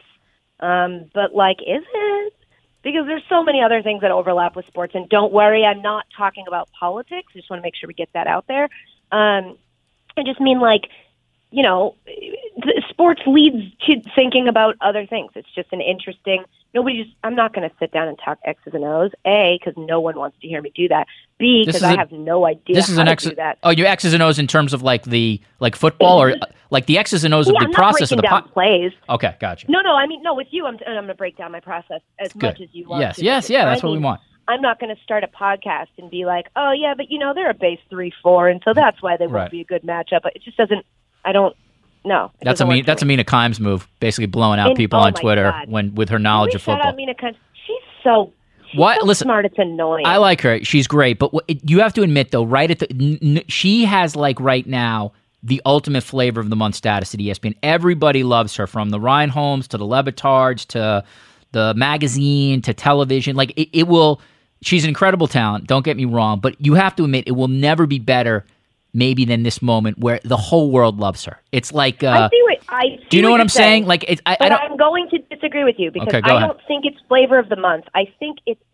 [SPEAKER 2] Um, but, like, is it? Because there's so many other things that overlap with sports. And don't worry, I'm not talking about politics. I just want to make sure we get that out there. Um, I just mean, like, you know, the sports leads to thinking about other things. It's just an interesting – nobody just – I'm not going to sit down and talk X's and O's, A, because no one wants to hear me do that, B,
[SPEAKER 1] This
[SPEAKER 2] because
[SPEAKER 1] is
[SPEAKER 2] I
[SPEAKER 1] a-
[SPEAKER 2] have no idea
[SPEAKER 1] This is
[SPEAKER 2] how
[SPEAKER 1] an
[SPEAKER 2] to
[SPEAKER 1] X.
[SPEAKER 2] do that.
[SPEAKER 1] Oh, your X's and O's in terms of like the like football or uh, like the X's and O's of
[SPEAKER 2] Yeah,
[SPEAKER 1] the
[SPEAKER 2] I'm not
[SPEAKER 1] process of
[SPEAKER 2] breaking
[SPEAKER 1] the
[SPEAKER 2] down
[SPEAKER 1] po-
[SPEAKER 2] plays.
[SPEAKER 1] Okay, gotcha.
[SPEAKER 2] No, no, I mean, no, with you, I'm, I'm going to break down my process as
[SPEAKER 1] Good.
[SPEAKER 2] much as you want
[SPEAKER 1] Yes,
[SPEAKER 2] to.
[SPEAKER 1] yes,
[SPEAKER 2] because
[SPEAKER 1] yeah, that's
[SPEAKER 2] I
[SPEAKER 1] what we
[SPEAKER 2] mean,
[SPEAKER 1] want.
[SPEAKER 2] I'm not going to start a podcast and be like, oh, yeah, but, you know, they're a base three four, and so that's why they won't
[SPEAKER 1] Right.
[SPEAKER 2] be a good matchup. It just doesn't – I don't – no. it
[SPEAKER 1] That's a
[SPEAKER 2] doesn't
[SPEAKER 1] mean.
[SPEAKER 2] work for
[SPEAKER 1] That's a
[SPEAKER 2] me.
[SPEAKER 1] Mina Kimes move, basically blowing out
[SPEAKER 2] And-
[SPEAKER 1] people
[SPEAKER 2] oh
[SPEAKER 1] on
[SPEAKER 2] my
[SPEAKER 1] Twitter
[SPEAKER 2] God.
[SPEAKER 1] when with her knowledge
[SPEAKER 2] Can
[SPEAKER 1] of
[SPEAKER 2] we shout
[SPEAKER 1] football.
[SPEAKER 2] out Mina Kimes? She's so she's
[SPEAKER 1] What?
[SPEAKER 2] so
[SPEAKER 1] Listen,
[SPEAKER 2] smart. It's annoying.
[SPEAKER 1] I like her. She's great, but what, it, you have to admit though, right at the n- n- she has like right now the ultimate flavor of the month status at E S P N. Everybody loves her, from the Ryan Holmes to the Levitards to the magazine to television. Like it, it will. She's an incredible talent. Don't get me wrong, but you have to admit it will never be better, maybe, than this moment where the whole world loves her. It's like. Uh,
[SPEAKER 2] I see what I see
[SPEAKER 1] do you know what
[SPEAKER 2] you're
[SPEAKER 1] I'm saying? Like, it's, I,
[SPEAKER 2] But
[SPEAKER 1] I don't.
[SPEAKER 2] I'm going to disagree with you because
[SPEAKER 1] Okay, go
[SPEAKER 2] I
[SPEAKER 1] ahead.
[SPEAKER 2] don't think it's flavor of the month. I think it's that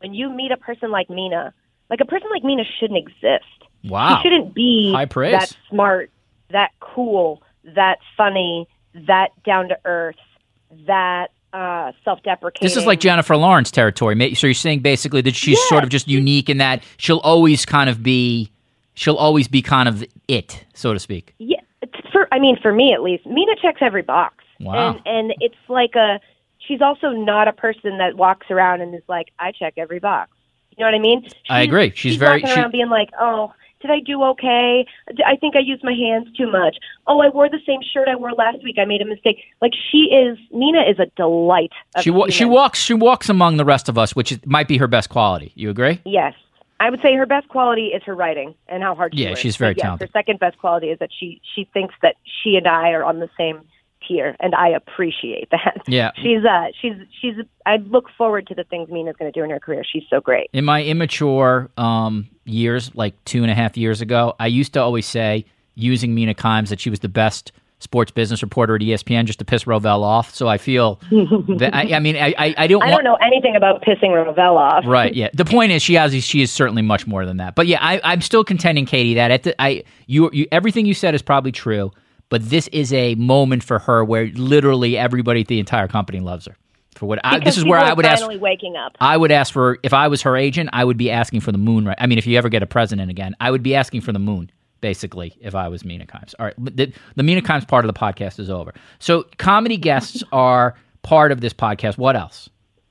[SPEAKER 2] when you meet a person like Mina, like a person like Mina shouldn't exist.
[SPEAKER 1] Wow.
[SPEAKER 2] She shouldn't be
[SPEAKER 1] High praise.
[SPEAKER 2] that smart, that cool, that funny, that down to earth, that uh, self-deprecating.
[SPEAKER 1] This is like Jennifer Lawrence territory. So you're saying basically that she's
[SPEAKER 2] yes.
[SPEAKER 1] sort of just unique in that she'll always kind of be, she'll always be kind of it, so to speak.
[SPEAKER 2] Yeah, for I mean, for me at least, Mina checks every box.
[SPEAKER 1] Wow.
[SPEAKER 2] And, and it's like a, she's also not a person that walks around and is like, I check every box. You know what I mean? She's,
[SPEAKER 1] I agree. She's,
[SPEAKER 2] she's
[SPEAKER 1] very,
[SPEAKER 2] walking around
[SPEAKER 1] she,
[SPEAKER 2] being like, oh, did I do okay? I think I used my hands too much. Oh, I wore the same shirt I wore last week. I made a mistake. Like she is, Mina is a delight. Of
[SPEAKER 1] she wa- she walks she walks among the rest of us, which is, might be her best quality. You agree?
[SPEAKER 2] Yes, I would say her best quality is her writing and how hard she
[SPEAKER 1] Yeah,
[SPEAKER 2] works.
[SPEAKER 1] she's very
[SPEAKER 2] but yes,
[SPEAKER 1] talented.
[SPEAKER 2] Her second best quality is that she she thinks that she and I are on the same tier, and I appreciate that.
[SPEAKER 1] Yeah,
[SPEAKER 2] she's uh she's she's. I look forward to the things Mina's going to do in her career. She's so great.
[SPEAKER 1] In my immature um, years, like two and a half years ago, I used to always say, using Mina Kimes, that she was the best sports business reporter at E S P N just to piss Rovell off. So I feel that I, I mean I I, I don't
[SPEAKER 2] I
[SPEAKER 1] want,
[SPEAKER 2] don't know anything about pissing Rovell off.
[SPEAKER 1] Right. Yeah. The point is she has she is certainly much more than that. But yeah, I, I'm still contending, Katie, that at the, I you, you everything you said is probably true. But this is a moment for her where literally everybody at the entire company loves her. For what I, this is where I would ask.
[SPEAKER 2] Finally waking up.
[SPEAKER 1] I would ask for, if I was her agent, I would be asking for the moon. Right. I mean, if you ever get a president again, I would be asking for the moon. Basically, if I was Mina Kimes. All right, the, the Mina Kimes part of the podcast is over. So, comedy guests are part of this podcast. What else?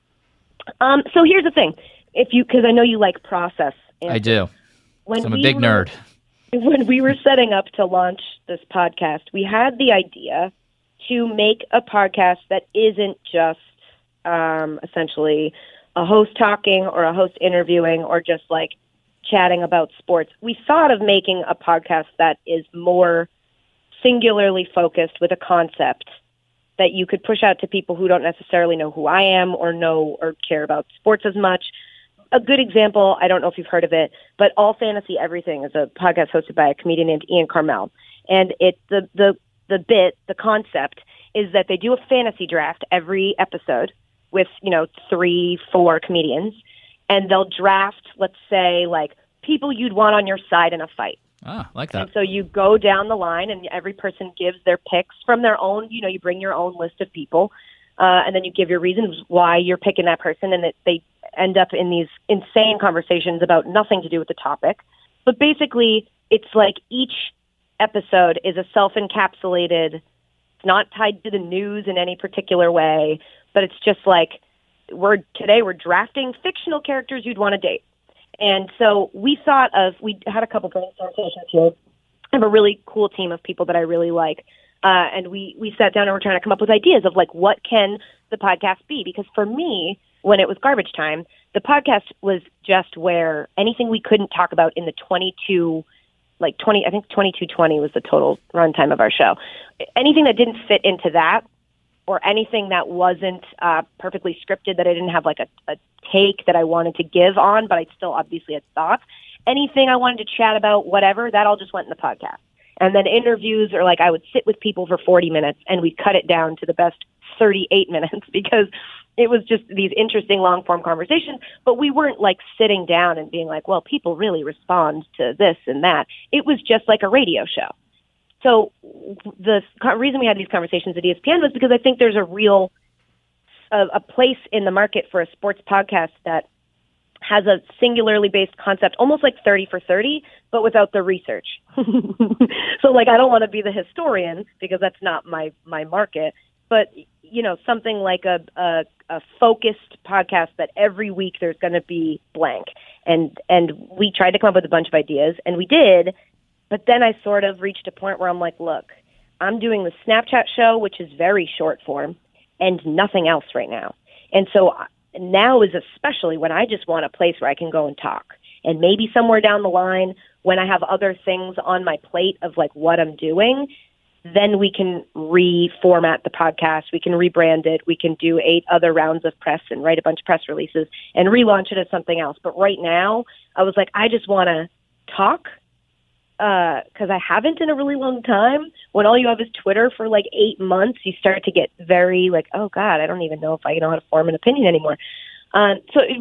[SPEAKER 2] Um. So here's the thing: if you, because I know you like process.
[SPEAKER 1] I do.
[SPEAKER 2] When
[SPEAKER 1] I'm a
[SPEAKER 2] we
[SPEAKER 1] big
[SPEAKER 2] were,
[SPEAKER 1] nerd.
[SPEAKER 2] When we were setting up to launch this podcast, we had the idea to make a podcast that isn't just um, essentially a host talking or a host interviewing or just like chatting about sports. We thought of making a podcast that is more singularly focused with a concept that you could push out to people who don't necessarily know who I am or know or care about sports as much. A good example, I don't know if you've heard of it, but All Fantasy Everything is a podcast hosted by a comedian named Ian Carmel. And it the the the bit, the concept is that they do a fantasy draft every episode with, you know, three, four comedians, and they'll draft, let's say, like people you'd want on your side in a fight.
[SPEAKER 1] Ah, like that.
[SPEAKER 2] And so you go down the line, and every person gives their picks from their own, you know, you bring your own list of people, uh, and then you give your reasons why you're picking that person, and it, they end up in these insane conversations about nothing to do with the topic. But basically, it's like each episode is a self-encapsulated, it's not tied to the news in any particular way, but it's just like, we're today we're drafting fictional characters you'd want to date. And so we thought of, we had a couple brainstorm sessions here. I have a really cool team of people that I really like. Uh, and we, we sat down and we're trying to come up with ideas of like, what can the podcast be? Because for me, when it was garbage time, the podcast was just where anything we couldn't talk about in the twenty-two, like twenty, I think twenty-two twenty was the total runtime of our show. Anything that didn't fit into that, or anything that wasn't uh, perfectly scripted, that I didn't have like a, a take that I wanted to give on, but I still obviously had thoughts. Anything I wanted to chat about, whatever, that all just went in the podcast. And then interviews, or like I would sit with people for forty minutes and we'd cut it down to the best thirty-eight minutes because it was just these interesting long form conversations, but we weren't like sitting down and being like, well, people really respond to this and that. It was just like a radio show. So the reason we had these conversations at E S P N was because I think there's a real, a, a place in the market for a sports podcast that has a singularly based concept, almost like thirty for thirty, but without the research. So like, I don't want to be the historian because that's not my, my market, but you know, something like a, a, a focused podcast that every week there's going to be blank. And, and we tried to come up with a bunch of ideas, and we did. But then I sort of reached a point where I'm like, look, I'm doing the Snapchat show, which is very short form, and nothing else right now. And so now is especially when I just want a place where I can go and talk. And maybe somewhere down the line, when I have other things on my plate of like what I'm doing, then we can reformat the podcast. We can rebrand it. We can do eight other rounds of press and write a bunch of press releases and relaunch it as something else. But right now, I was like, I just want to talk because uh, I haven't in a really long time. When all you have is Twitter for like eight months, you start to get very like, oh, God, I don't even know if I know how to form an opinion anymore. Uh, so it,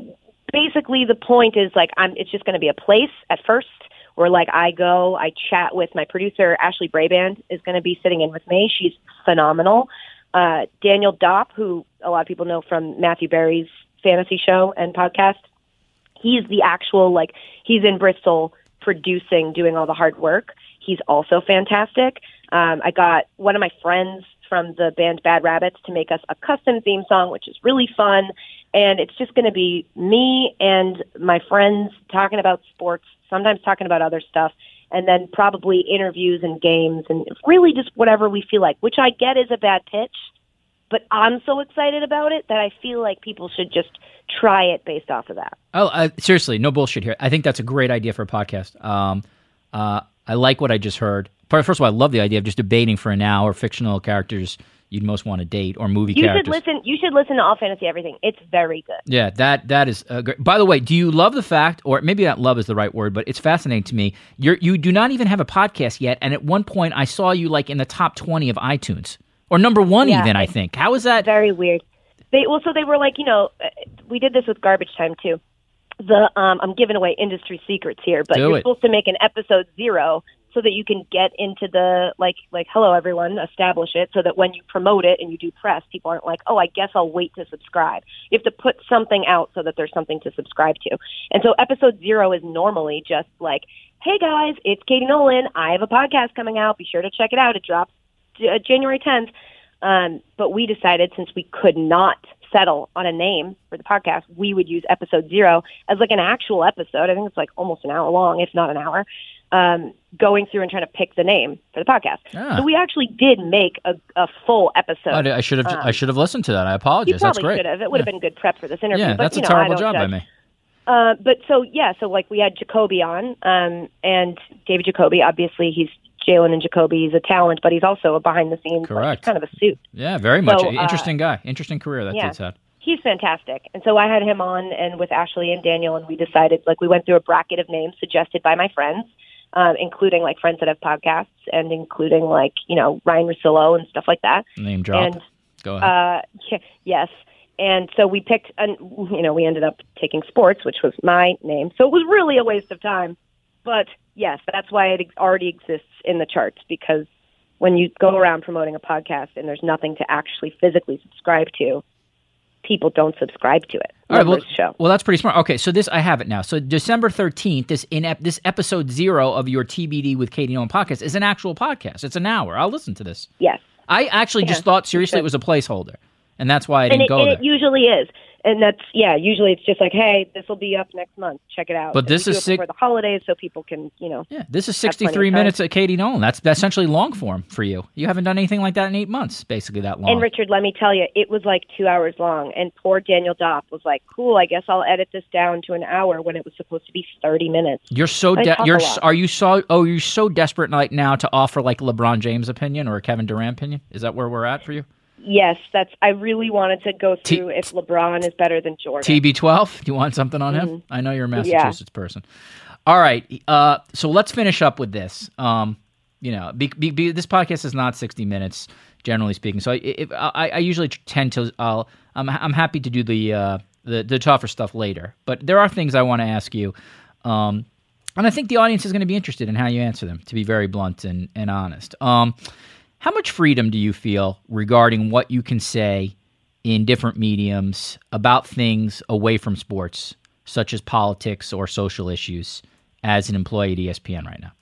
[SPEAKER 2] basically the point is like I'm. It's just going to be a place at first where like I go, I chat with my producer Ashley Braband is going to be sitting in with me. She's phenomenal. Uh, Daniel Dopp, who a lot of people know from Matthew Berry's fantasy show and podcast, he's the actual like he's in Bristol producing, doing all the hard work. He's also fantastic. Um, I got one of my friends from the band Bad Rabbits to make us a custom theme song, which is really fun. And it's just going to be me and my friends talking about sports, sometimes talking about other stuff, and then probably interviews and games and really just whatever we feel like, which I get is a bad pitch, but I'm so excited about it that I feel like people should just try it based off of that.
[SPEAKER 1] Oh, uh, seriously, no bullshit here. I think that's a great idea for a podcast. Um, uh, I like what I just heard. First of all, I love the idea of just debating for an hour fictional characters you'd most want to date or movie
[SPEAKER 2] you
[SPEAKER 1] characters.
[SPEAKER 2] Should listen, you should listen to All Fantasy Everything. It's very good.
[SPEAKER 1] Yeah, that that is uh, great. By the way, do you love the fact, or maybe not love is the right word, but it's fascinating to me, you're, you do not even have a podcast yet, and at one point I saw you like in the top twenty of iTunes. Or number one yeah, even, I think. How is that?
[SPEAKER 2] Very weird. They well, so they were like, you know, we did this with Garbage Time too. The um, I'm giving away industry secrets here, but
[SPEAKER 1] Do
[SPEAKER 2] you're
[SPEAKER 1] it.
[SPEAKER 2] supposed to make an episode zero so that you can get into the like like hello everyone, establish it so that when you promote it and you do press, people aren't like, oh, I guess I'll wait to subscribe. You have to put something out so that there's something to subscribe to. And so episode zero is normally just like, hey guys, it's Katie Nolan. I have a podcast coming out. Be sure to check it out. It drops uh, January tenth. Um, but we decided since we could not settle on a name for the podcast, we would use episode zero as like an actual episode. I think it's like almost an hour long, if not an hour, um, going through and trying to pick the name for the podcast. Ah. So we actually did make a, a full episode.
[SPEAKER 1] Oh, I should have um, I should have listened to that. I apologize.
[SPEAKER 2] You probably
[SPEAKER 1] That's great.
[SPEAKER 2] should have. It would have yeah. been good prep for this interview.
[SPEAKER 1] Yeah,
[SPEAKER 2] but,
[SPEAKER 1] that's
[SPEAKER 2] you
[SPEAKER 1] a
[SPEAKER 2] know,
[SPEAKER 1] terrible job
[SPEAKER 2] judge.
[SPEAKER 1] by me.
[SPEAKER 2] Uh, but so, yeah, so like we had Jacoby on, um, and David Jacoby, obviously he's Jalen and Jacoby. He's a talent, but he's also a behind the scenes,
[SPEAKER 1] Correct.
[SPEAKER 2] Like, kind of a suit.
[SPEAKER 1] Yeah, very much.
[SPEAKER 2] So, uh,
[SPEAKER 1] Interesting guy. Interesting career that
[SPEAKER 2] yeah,
[SPEAKER 1] dude's had.
[SPEAKER 2] He's fantastic. And so I had him on and with Ashley and Daniel, and we decided, like, we went through a bracket of names suggested by my friends, um, including like friends that have podcasts and including like, you know, Ryan Russillo and stuff like that.
[SPEAKER 1] Name drop.
[SPEAKER 2] And,
[SPEAKER 1] Go ahead. Uh,
[SPEAKER 2] yeah, yes. And so we picked, an, you know, we ended up taking sports, which was my name. So it was really a waste of time. But yes, that's why it already exists in the charts, because when you go around promoting a podcast and there's nothing to actually physically subscribe to, people don't subscribe to it.
[SPEAKER 1] All right, well,
[SPEAKER 2] show.
[SPEAKER 1] well, that's pretty smart. Okay, so this, I have it now. So December thirteenth, this in ep, this episode zero of your T B D with Katie Nolan podcast is an actual podcast. It's an hour. I'll listen to this.
[SPEAKER 2] Yes.
[SPEAKER 1] I actually yeah, just thought, seriously, it was a placeholder. And that's why I didn't
[SPEAKER 2] and it,
[SPEAKER 1] go
[SPEAKER 2] and
[SPEAKER 1] there.
[SPEAKER 2] It usually is. And that's, yeah, usually it's just like, hey, this will be up next month. Check it out.
[SPEAKER 1] But this
[SPEAKER 2] is
[SPEAKER 1] six,
[SPEAKER 2] before the holidays so people can, you know.
[SPEAKER 1] Yeah, this is sixty-three minutes at Katie Nolan. That's essentially long form for you. You haven't done anything like that in eight months, basically that long.
[SPEAKER 2] And Richard, let me tell you, it was like two hours long. And poor Daniel Dopp was like, cool, I guess I'll edit this down to an hour when it was supposed to be thirty minutes.
[SPEAKER 1] You're so, de- you're, are you so, oh, you're so desperate like now to offer like LeBron James opinion or a Kevin Durant opinion? Is that where we're at for you?
[SPEAKER 2] Yes, that's. I really wanted to go through T- if LeBron is better than Jordan.
[SPEAKER 1] T B twelve, do you want something on
[SPEAKER 2] mm-hmm.
[SPEAKER 1] him? I know you're a Massachusetts yeah. person. All right, uh, so let's finish up with this. Um, you know, be, be, be, this podcast is not sixty minutes, generally speaking. So if, I, I usually tend to. I'll, I'm I'm happy to do the uh, the the tougher stuff later, but there are things I want to ask you. Um, and I think the audience is going to be interested in how you answer them. To be very blunt and and honest. Um. How much freedom do you feel regarding what you can say in different mediums about things away from sports, such as politics or social issues, as an employee at E S P N right now?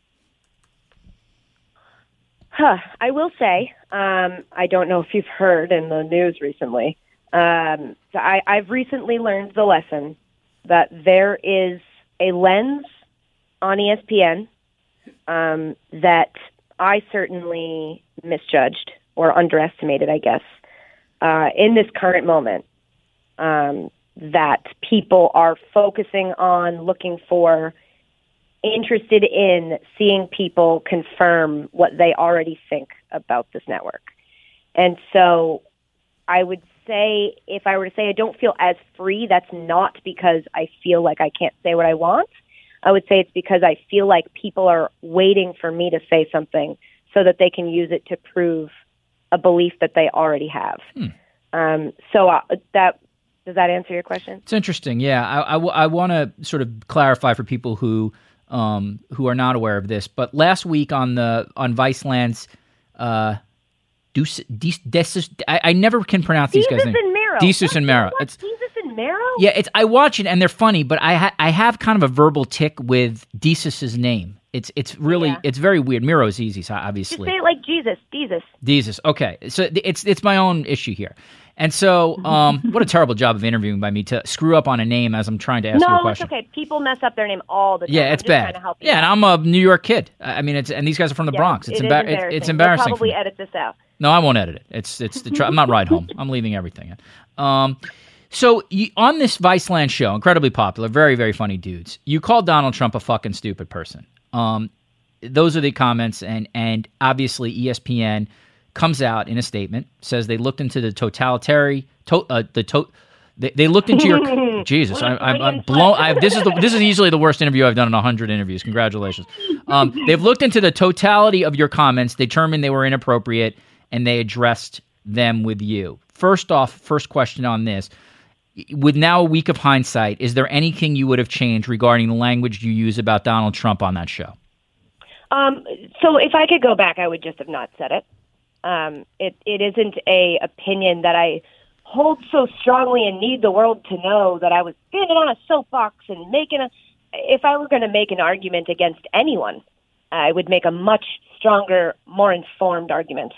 [SPEAKER 2] Huh. I will say, um, I don't know if you've heard in the news recently, um, so I, I've recently learned the lesson that there is a lens on E S P N um, that I certainly misjudged or underestimated, I guess, uh, in this current moment, um, that people are focusing on, looking for, interested in seeing people confirm what they already think about this network. And so I would say, if I were to say I don't feel as free, that's not because I feel like I can't say what I want. I would say it's because I feel like people are waiting for me to say something so that they can use it to prove a belief that they already have. Hmm. Um, so uh, that Does that answer your question?
[SPEAKER 1] It's interesting. Yeah, I, I, I want to sort of clarify for people who um, who are not aware of this. But last week on the on Viceland's, uh, Deuce, Deus, Deus, I, I never can pronounce these guys' names.
[SPEAKER 2] Desus and Mero.
[SPEAKER 1] Desus and Mero.
[SPEAKER 2] It's Desus and Mero.
[SPEAKER 1] Yeah, it's I watch it and they're funny, but I ha- I have kind of a verbal tick with Desus's name. It's it's really
[SPEAKER 2] Yeah.
[SPEAKER 1] it's very weird. Miro's easy, so obviously.
[SPEAKER 2] Just say it like Jesus, Jesus.
[SPEAKER 1] Jesus. Okay, so it's it's my own issue here, and so um, what a terrible job of interviewing by me to screw up on a name as I'm trying to ask you a
[SPEAKER 2] No, it's
[SPEAKER 1] question.
[SPEAKER 2] okay. People mess up their name all the time.
[SPEAKER 1] Yeah,
[SPEAKER 2] I'm
[SPEAKER 1] it's
[SPEAKER 2] just
[SPEAKER 1] bad.
[SPEAKER 2] trying to help you
[SPEAKER 1] Yeah, and
[SPEAKER 2] out.
[SPEAKER 1] I'm a New York kid. I mean, it's and these guys are from the
[SPEAKER 2] Yeah,
[SPEAKER 1] Bronx. It's
[SPEAKER 2] it is
[SPEAKER 1] embar-
[SPEAKER 2] embarrassing.
[SPEAKER 1] It's, it's embarrassing.
[SPEAKER 2] We'll
[SPEAKER 1] for
[SPEAKER 2] probably
[SPEAKER 1] me.
[SPEAKER 2] edit this out.
[SPEAKER 1] No, I won't edit it. It's it's the tr- I'm not right home. I'm leaving everything in. Um, so you, on this Viceland show, incredibly popular, very very funny dudes. You called Donald Trump a fucking stupid person. Um, those are the comments, and and obviously E S P N comes out in a statement, says they looked into the totalitarian to, uh, the to, they, they looked into your Jesus. I, I'm, I'm blown. I, this is the, this is easily the worst interview I've done in a hundred interviews. Congratulations. Um, they've looked into the totality of your comments, determined they were inappropriate, and they addressed them with you. First off, first question on this. With now a week of hindsight, is there anything you would have changed regarding the language you use about Donald Trump on that show?
[SPEAKER 2] Um, so if I could go back, I would just have not said it. Um, it it isn't a opinion that I hold so strongly and need the world to know that I was standing on a soapbox and making a. If I were going to make an argument against anyone, I would make a much stronger, more informed argument.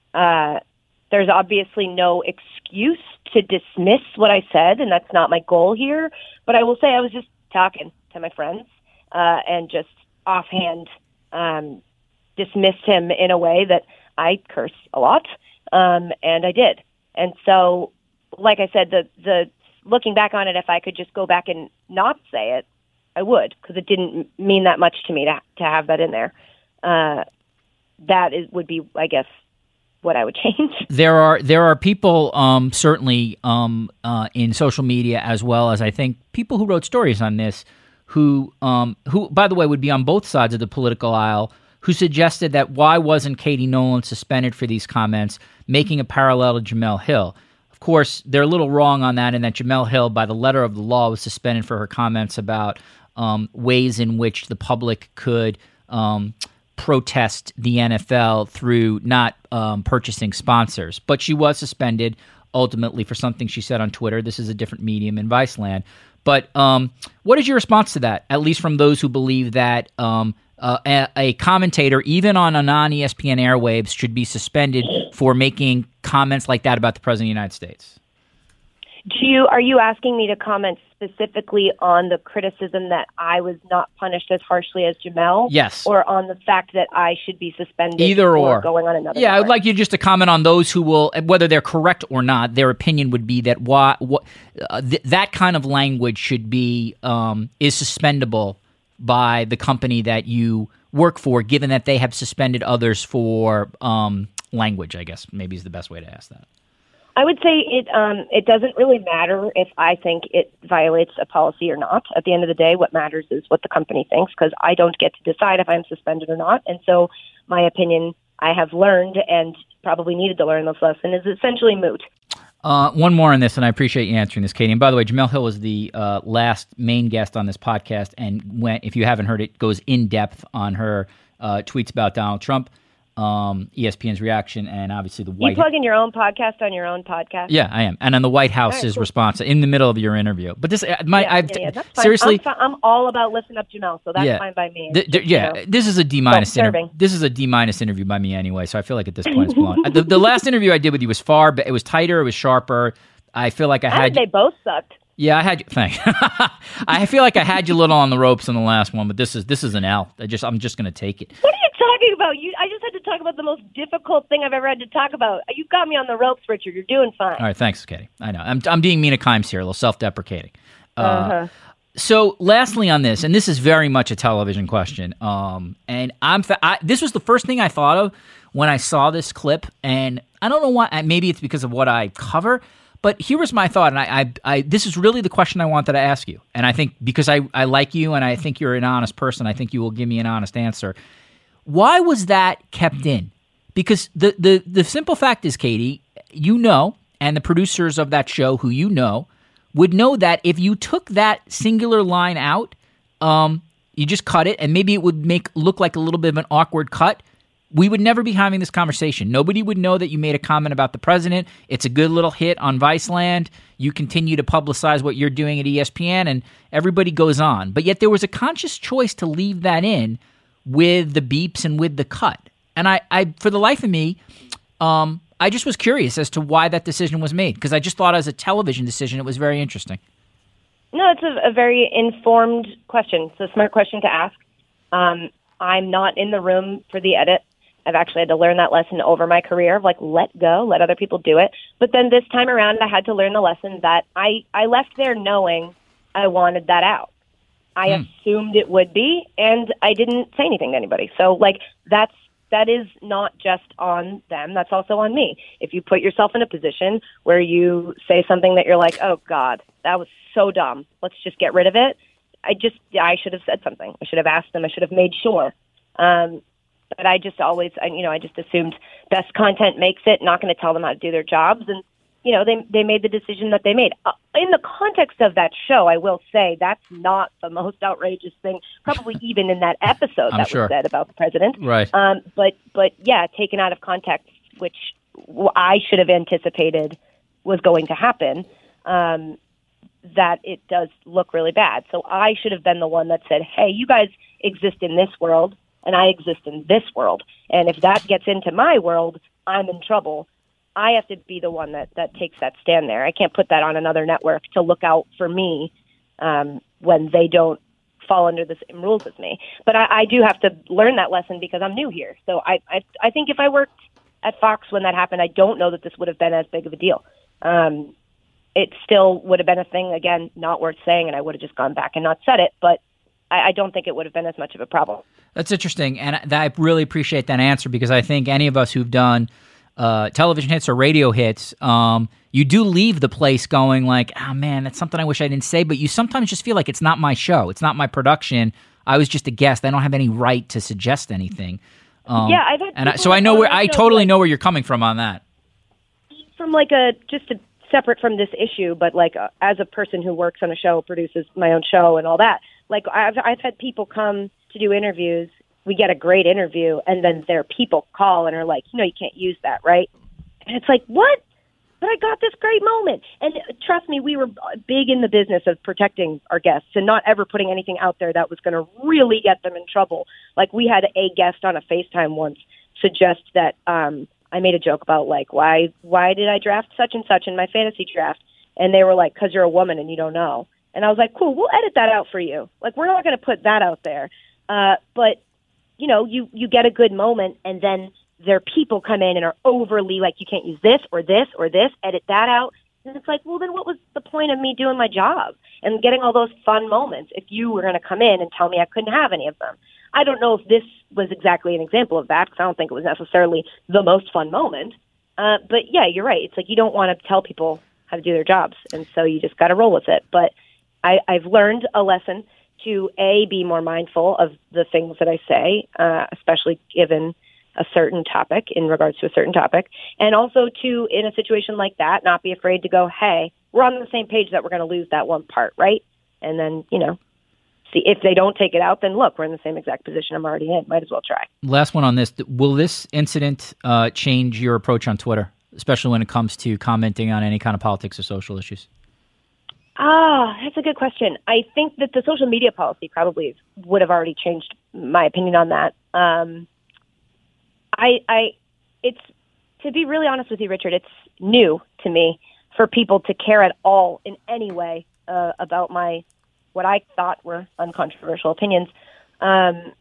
[SPEAKER 2] Uh, there's obviously no excuse to dismiss what I said, and that's not my goal here. But I will say I was just talking to my friends uh, and just offhand um, dismissed him in a way that I curse a lot, um, and I did. And so, like I said, the the looking back on it, if I could just go back and not say it, I would, because it didn't mean that much to me to to have that in there. Uh, that is would be, I guess, what I would change.
[SPEAKER 1] There are there are people um, certainly um, uh, in social media, as well as I think people who wrote stories on this, who um, who by the way would be on both sides of the political aisle, who suggested that why wasn't Katie Nolan suspended for these comments, making a parallel to Jemele Hill. Of course, they're a little wrong on that, in that Jemele Hill, by the letter of the law, was suspended for her comments about um, ways in which the public could um, protest the N F L through not um, purchasing sponsors. But she was suspended ultimately for something she said on Twitter. This is a different medium in Viceland. But um, what is your response to that, at least from those who believe that um, uh, a, a commentator, even on a non-E S P N airwaves, should be suspended for making comments like that about the President of the United States?
[SPEAKER 2] Do you are you asking me to comment specifically on the criticism that I was not punished as harshly as Jemele?
[SPEAKER 1] Yes.
[SPEAKER 2] Or on the fact that I should be suspended?
[SPEAKER 1] Either
[SPEAKER 2] for
[SPEAKER 1] or.
[SPEAKER 2] Going on another.
[SPEAKER 1] Yeah,
[SPEAKER 2] network?
[SPEAKER 1] I'd like you just to comment on those who will, whether they're correct or not. Their opinion would be that why, what, uh, th- that kind of language should be um, is suspendable by the company that you work for, given that they have suspended others for um, language. I guess maybe is the best way to ask that.
[SPEAKER 2] I would say it um, it doesn't really matter if I think it violates a policy or not. At the end of the day, what matters is what the company thinks, because I don't get to decide if I'm suspended or not. And so my opinion, I have learned and probably needed to learn this lesson, is essentially moot.
[SPEAKER 1] Uh, one more on this, and I appreciate you answering this, Katie. And by the way, Jemele Hill was the uh, last main guest on this podcast, and when, if you haven't heard it, goes in depth on her uh, tweets about Donald Trump. Um, E S P N's reaction, and obviously the White
[SPEAKER 2] You plug in your own podcast on your own podcast?
[SPEAKER 1] Yeah, I am. And on the White House's
[SPEAKER 2] right, cool.
[SPEAKER 1] response in the middle of your interview. But this, my,
[SPEAKER 2] yeah,
[SPEAKER 1] I've
[SPEAKER 2] yeah, yeah, that's fine.
[SPEAKER 1] seriously,
[SPEAKER 2] I'm, fi- I'm all about lifting up Jemele, so that's
[SPEAKER 1] yeah,
[SPEAKER 2] fine by me.
[SPEAKER 1] th- th- yeah,
[SPEAKER 2] you know,
[SPEAKER 1] this is a D minus interview.
[SPEAKER 2] serving.
[SPEAKER 1] This is a D minus interview by me anyway. So I feel like at this point it's blown. the, the last interview I did with you was far, but it was tighter, it was sharper. I feel like I
[SPEAKER 2] I
[SPEAKER 1] had.
[SPEAKER 2] think they both sucked.
[SPEAKER 1] Yeah, I had you. Thanks. I feel like I had you a little on the ropes in the last one, but this is this is an L. I just I'm just going to take it.
[SPEAKER 2] What are you talking about? You, I just had to talk about the most difficult thing I've ever had to talk about. You got me on the ropes, Richard. You're doing fine.
[SPEAKER 1] All right, thanks, Katie. I know I'm I'm being Mina Kimes here, a little self-deprecating. Uh,
[SPEAKER 2] Uh-huh.
[SPEAKER 1] So, lastly on this, and this is very much a television question, um, and I'm fa- I, this was the first thing I thought of when I saw this clip, and I don't know why. Maybe it's because of what I cover. But here was my thought, and I, I, I, this is really the question I wanted to ask you. And I think because I, I like you and I think you're an honest person, I think you will give me an honest answer. Why was that kept in? Because the, the, the simple fact is, Katie, you know, and the producers of that show who you know, would know that if you took that singular line out, um, you just cut it, and maybe it would make look like a little bit of an awkward cut. We would never be having this conversation. Nobody would know that you made a comment about the president. It's a good little hit on Viceland. You continue to publicize what you're doing at E S P N, and everybody goes on. But yet there was a conscious choice to leave that in with the beeps and with the cut. And I, I for the life of me, um, I just was curious as to why that decision was made, because I just thought as a television decision it was very interesting.
[SPEAKER 2] No, it's a, a very informed question. It's a smart question to ask. Um, I'm not in the room for the edit. I've actually had to learn that lesson over my career of like, let go, let other people do it. But then this time around, I had to learn the lesson that I, I left there knowing I wanted that out. I hmm. assumed it would be, and I didn't say anything to anybody. So like, that's, that is not just on them. That's also on me. If you put yourself in a position where you say something that you're like, oh God, that was so dumb, let's just get rid of it. I just, I should have said something. I should have asked them. I should have made sure. Um, But I just always, you know, I just assumed best content makes it, not going to tell them how to do their jobs. And, you know, they they made the decision that they made. Uh, in the context of that show, I will say that's not the most outrageous thing, probably even in that episode that
[SPEAKER 1] sure.
[SPEAKER 2] was said about the president.
[SPEAKER 1] Right.
[SPEAKER 2] Um, but, but yeah, taken out of context, which I should have anticipated was going to happen, um, that it does look really bad. So I should have been the one that said, hey, you guys exist in this world, and I exist in this world. And if that gets into my world, I'm in trouble. I have to be the one that, that takes that stand there. I can't put that on another network to look out for me um, when they don't fall under the same rules as me. But I, I do have to learn that lesson because I'm new here. So I, I, I think if I worked at Fox when that happened, I don't know that this would have been as big of a deal. Um, it still would have been a thing, again, not worth saying, and I would have just gone back and not said it. But I, I don't think it would have been as much of a problem.
[SPEAKER 1] That's interesting, and I really appreciate that answer, because I think any of us who've done uh, television hits or radio hits, um, you do leave the place going like, oh man, that's something I wish I didn't say, but you sometimes just feel like it's not my show, it's not my production, I was just a guest, I don't have any right to suggest anything. Um,
[SPEAKER 2] yeah, I've had
[SPEAKER 1] and I, so I know where I totally like, know where you're coming from on that.
[SPEAKER 2] From like a just a separate from this issue, but like uh, as a person who works on a show, produces my own show and all that, like I've I've had people come to do interviews. We get a great interview, and then their people call and are like, you know, you can't use that, right? And it's like, what? But I got this great moment. And trust me, we were big in the business of protecting our guests and not ever putting anything out there that was going to really get them in trouble. Like we had a guest on a FaceTime once suggest that um, I made a joke about like, why why did I draft such and such in my fantasy draft? And they were like, because you're a woman and you don't know. And I was like, cool, we'll edit that out for you. Like, we're not going to put that out there. Uh, but, you know, you, you get a good moment, and then their people come in and are overly like, you can't use this or this or this, edit that out. And it's like, well, then what was the point of me doing my job and getting all those fun moments if you were going to come in and tell me I couldn't have any of them? I don't know if this was exactly an example of that, because I don't think it was necessarily the most fun moment. Uh, but, yeah, you're right. It's like you don't want to tell people how to do their jobs, and so you just got to roll with it. But I, I've learned a lesson to, A, be more mindful of the things that I say, uh, especially given a certain topic, in regards to a certain topic, and also to, in a situation like that, not be afraid to go, hey, we're on the same page that we're going to lose that one part, right? And then, you know, see if they don't take it out, then look, we're in the same exact position I'm already in. Might as well try.
[SPEAKER 1] Last one on this. Will this incident uh, change your approach on Twitter, especially when it comes to commenting on any kind of politics or social issues?
[SPEAKER 2] Ah, that's a good question. I think that the social media policy probably would have already changed my opinion on that. Um, I, I, it's, to be really honest with you, Richard, it's new to me for people to care at all in any way uh, about my, what I thought were uncontroversial opinions. Um,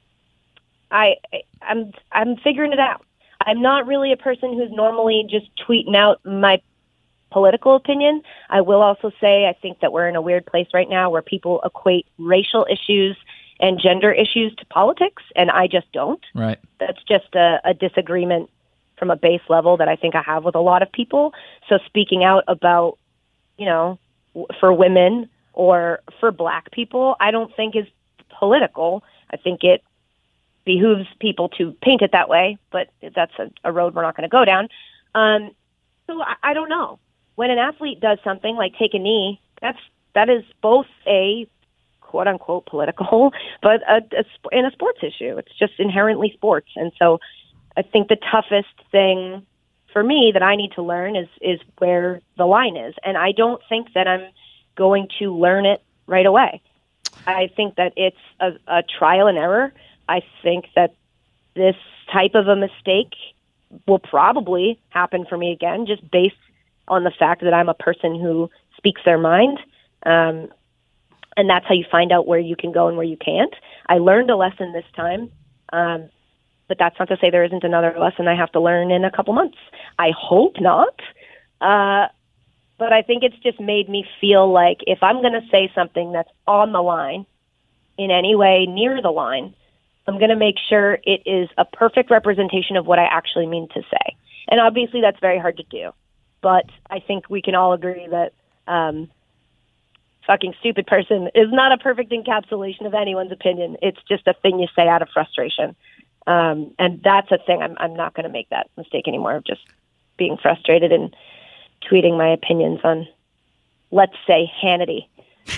[SPEAKER 2] I, I'm, I'm figuring it out. I'm not really a person who's normally just tweeting out my political opinion. I will also say I think that we're in a weird place right now where people equate racial issues and gender issues to politics, and I just don't.
[SPEAKER 1] Right.
[SPEAKER 2] That's just a, a disagreement from a base level that I think I have with a lot of people. So speaking out about, you know, for women or for black people, I don't think is political. I think it behooves people to paint it that way, but that's a, a road we're not going to go down. Um, so I, I don't know. When an athlete does something like take a knee that's that is both a quote unquote political, but a, a, and a sports issue. It's just inherently sports. And so I think the toughest thing for me that I need to learn is, is where the line is. And I don't think that I'm going to learn it right away. I think that it's a, a trial and error. I think that this type of a mistake will probably happen for me again, just based on the fact that I'm a person who speaks their mind. Um, and that's how you find out where you can go and where you can't. I learned a lesson this time, um, but that's not to say there isn't another lesson I have to learn in a couple months. I hope not. Uh, but I think it's just made me feel like if I'm going to say something that's on the line in any way near the line, I'm going to make sure it is a perfect representation of what I actually mean to say. And obviously that's very hard to do. But I think we can all agree that um, fucking stupid person is not a perfect encapsulation of anyone's opinion. It's just a thing you say out of frustration. Um, and that's a thing. I'm, I'm not going to make that mistake anymore of just being frustrated and tweeting my opinions on, let's say, Hannity.